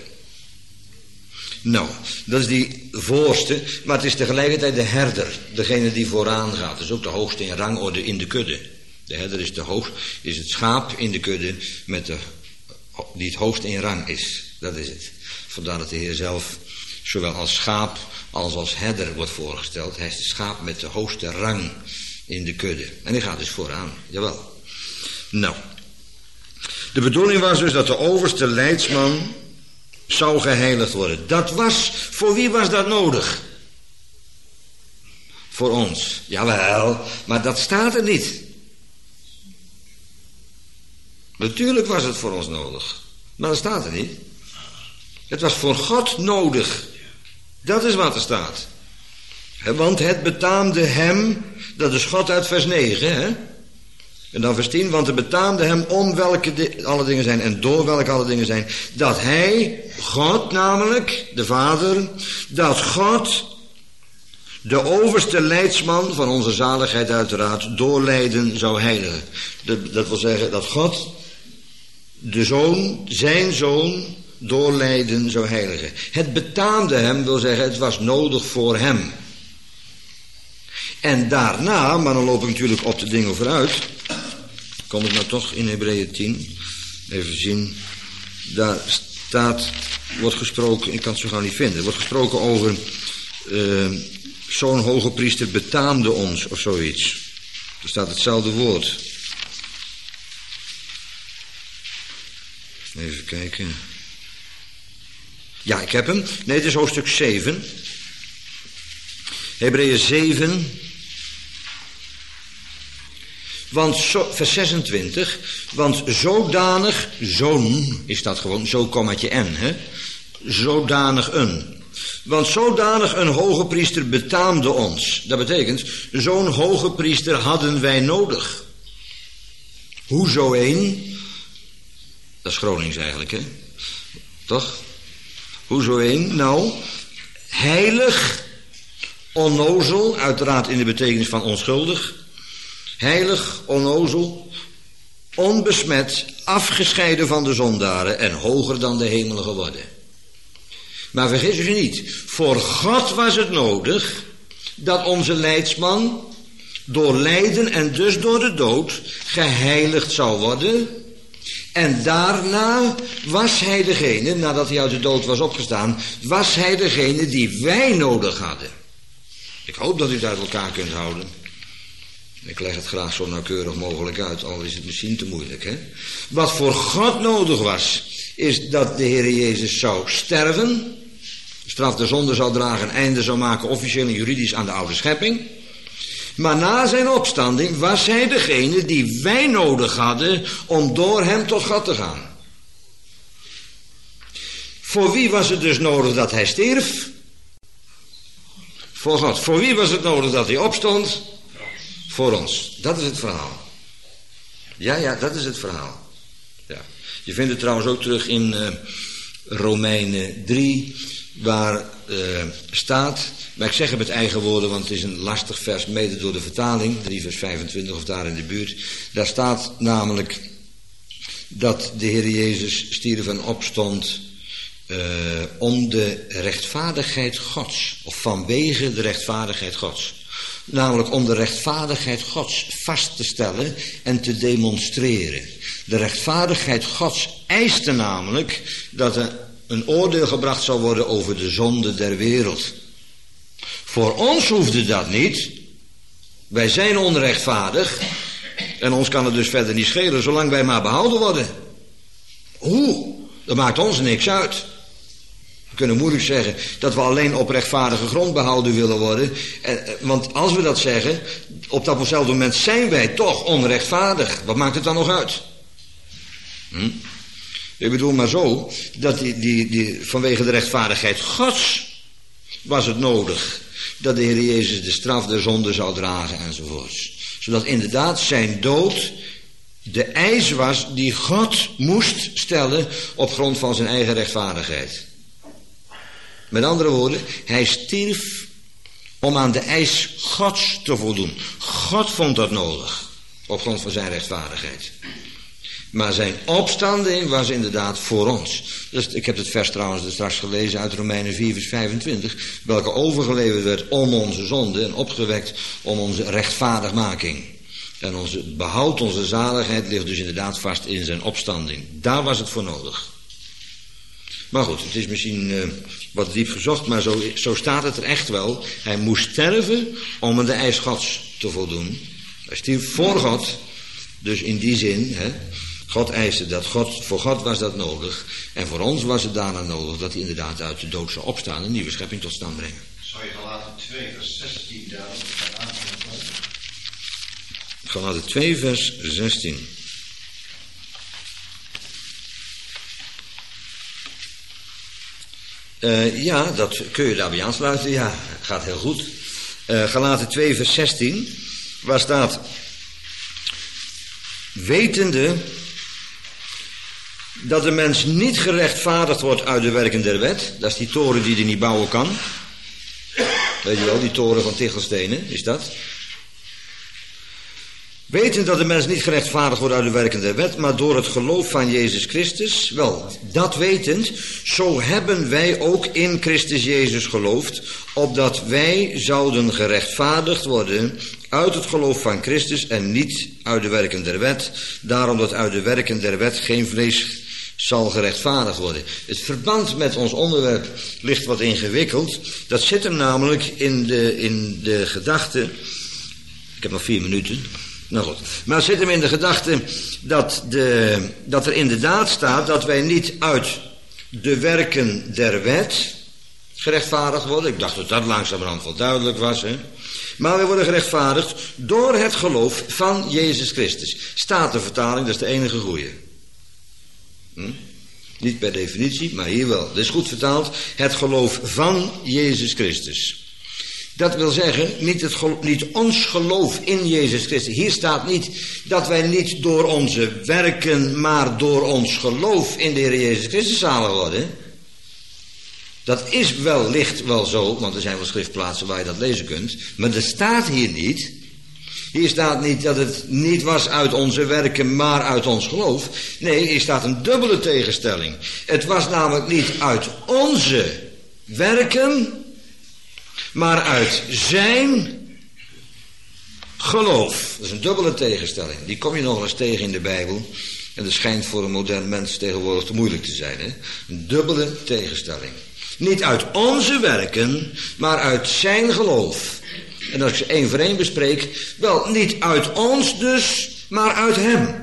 Nou, dat is die voorste, maar het is tegelijkertijd de herder, degene die vooraan gaat. Dat is ook de hoogste in rangorde in de kudde. De herder is, de hoog, is het schaap in de kudde met de, die het hoogst in rang is. Dat is het. Vandaar dat de Heer zelf zowel als schaap als als herder wordt voorgesteld. Hij is de schaap met de hoogste rang in de kudde. En hij gaat dus vooraan, jawel. Nou, de bedoeling was dus dat de overste leidsman zou geheiligd worden. Dat was, voor wie was dat nodig? Voor ons. Jawel, maar dat staat er niet. Natuurlijk was het voor ons nodig. Maar dat staat er niet. Het was voor God nodig. Dat is wat er staat. Want het betaamde hem, dat is God uit vers negen, hè? En dan vers tien, want het betaamde hem om welke di- alle dingen zijn en door welke alle dingen zijn, dat hij, God namelijk, de Vader, dat God de overste leidsman van onze zaligheid uiteraard door lijden zou heiligen. De, dat wil zeggen dat God de zoon, zijn zoon, door lijden zou heiligen. Het betaamde hem, wil zeggen, het was nodig voor hem. En daarna, maar dan loop ik natuurlijk op de dingen vooruit, kom ik nou toch in Hebreeën tien, even zien, daar staat, wordt gesproken, ik kan het zo gauw niet vinden, er wordt gesproken over uh, zo'n hoge priester betaamde ons, of zoiets. Er staat hetzelfde woord. Even kijken. Ja, ik heb hem. Nee, het is hoofdstuk zeven. Hebreeën zeven. Want zo, vers zesentwintig. Want zodanig, zoon, is dat gewoon, zo kommetje n, hè. Zodanig een. Want zodanig een hoge priester betaamde ons. Dat betekent, zo'n hoge priester hadden wij nodig. Hoe zo een? Dat is Gronings eigenlijk, hè? Toch? Hoe zo een? Nou, heilig, onnozel, uiteraard in de betekenis van onschuldig. Heilig, onnozel, onbesmet, afgescheiden van de zondaren en hoger dan de hemelen geworden. Maar vergis u niet, voor God was het nodig dat onze leidsman door lijden en dus door de dood geheiligd zou worden. En daarna was hij degene, nadat hij uit de dood was opgestaan, was hij degene die wij nodig hadden. Ik hoop dat u het uit elkaar kunt houden. Ik leg het graag zo nauwkeurig mogelijk uit, al is het misschien te moeilijk, hè. Wat voor God nodig was, is dat de Heer Jezus zou sterven, straf de zonde zou dragen, einde zou maken, officieel en juridisch aan de oude schepping. Maar na zijn opstanding was hij degene die wij nodig hadden om door hem tot God te gaan. Voor wie was het dus nodig dat hij stierf? Voor God. Voor wie was het nodig dat hij opstond? Voor ons. Dat is het verhaal. Ja, ja, dat is het verhaal. Ja. Je vindt het trouwens ook terug in uh, Romeinen drie, waar uh, staat, maar ik zeg het met eigen woorden, want het is een lastig vers, mede door de vertaling, drie vers vijfentwintig of daar in de buurt. Daar staat namelijk dat de Heer Jezus stierf en opstond uh, om de rechtvaardigheid Gods, of vanwege de rechtvaardigheid Gods. Namelijk om de rechtvaardigheid Gods vast te stellen en te demonstreren. De rechtvaardigheid Gods eiste namelijk dat er een oordeel gebracht zou worden over de zonde der wereld. Voor ons hoefde dat niet. Wij zijn onrechtvaardig. En ons kan het dus verder niet schelen, zolang wij maar behouden worden. Hoe? Dat maakt ons niks uit. We kunnen moeilijk zeggen dat we alleen op rechtvaardige grond behouden willen worden. Want als we dat zeggen, op datzelfde moment zijn wij toch onrechtvaardig. Wat maakt het dan nog uit? Hm? Ik bedoel maar zo, dat die, die, die, vanwege de rechtvaardigheid Gods was het nodig dat de Heer Jezus de straf der zonde zou dragen enzovoorts. Zodat inderdaad zijn dood de eis was die God moest stellen op grond van zijn eigen rechtvaardigheid. Met andere woorden, hij stierf om aan de eis Gods te voldoen. God vond dat nodig op grond van zijn rechtvaardigheid. Maar zijn opstanding was inderdaad voor ons. Dus ik heb het vers trouwens straks gelezen uit Romeinen vier vers vijfentwintig. Welke overgeleverd werd om onze zonde en opgewekt om onze rechtvaardigmaking. En onze behoud, onze zaligheid ligt dus inderdaad vast in zijn opstanding. Daar was het voor nodig. Maar goed, het is misschien uh, wat diep gezocht, maar zo, zo staat het er echt wel. Hij moest sterven om aan de eis Gods te voldoen. Hij stierf voor God. Dus in die zin, hè, God eiste dat. God, voor God was dat nodig. En voor ons was het daarna nodig dat hij inderdaad uit de dood zou opstaan. Een nieuwe schepping tot stand brengen. Zou je Galaten twee vers zestien daarop aangeven? Galaten twee vers zestien. Uh, ja, dat kun je daarbij aansluiten. Ja, gaat heel goed. Uh, Galaten twee vers zestien. Waar staat: wetende dat de mens niet gerechtvaardigd wordt uit de werken der wet. Dat is die toren die hij niet bouwen kan. Weet je wel, die toren van Tichelstenen, is dat? Weten dat de mens niet gerechtvaardigd wordt uit de werken der wet, maar door het geloof van Jezus Christus. Wel, dat wetend, zo hebben wij ook in Christus Jezus geloofd, opdat wij zouden gerechtvaardigd worden uit het geloof van Christus en niet uit de werken der wet. Daarom dat uit de werken der wet geen vlees zal gerechtvaardigd worden. Het verband met ons onderwerp ligt wat ingewikkeld. Dat zit hem namelijk in de, in de gedachte. Ik heb nog vier minuten. Nou goed. Maar het zit hem in de gedachte dat, de, dat er inderdaad staat dat wij niet uit de werken der wet gerechtvaardigd worden. Ik dacht dat dat langzamerhand wel duidelijk was. Hè? Maar wij worden gerechtvaardigd door het geloof van Jezus Christus. Statenvertaling, dat is de enige goeie. Hm? Niet per definitie, maar hier wel. Dat is goed vertaald. Het geloof van Jezus Christus. Dat wil zeggen, niet, het geloof, niet ons geloof in Jezus Christus. Hier staat niet dat wij niet door onze werken, maar door ons geloof in de Heer Jezus Christus zalig worden. Dat is wellicht wel zo, want er zijn wel schriftplaatsen waar je dat lezen kunt. Maar dat staat hier niet. Hier staat niet dat het niet was uit onze werken, maar uit ons geloof. Nee, hier staat een dubbele tegenstelling. Het was namelijk niet uit onze werken, maar uit zijn geloof. Dat is een dubbele tegenstelling. Die kom je nog eens tegen in de Bijbel. En dat schijnt voor een modern mens tegenwoordig te moeilijk te zijn. Hè? Een dubbele tegenstelling. Niet uit onze werken, maar uit zijn geloof. En als ik ze één voor één bespreek, wel niet uit ons dus, maar uit hem.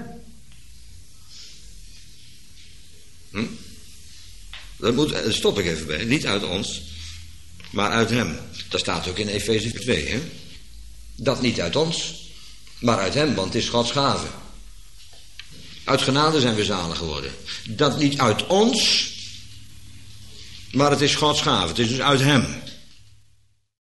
Hm? Dat moet, daar stop ik even bij. Niet uit ons, maar uit hem. Dat staat ook in Efeze twee. Hè? Dat niet uit ons, maar uit hem, want het is Gods gave. Uit genade zijn we zalig geworden. Dat niet uit ons, maar het is Gods gave. Het is dus uit hem.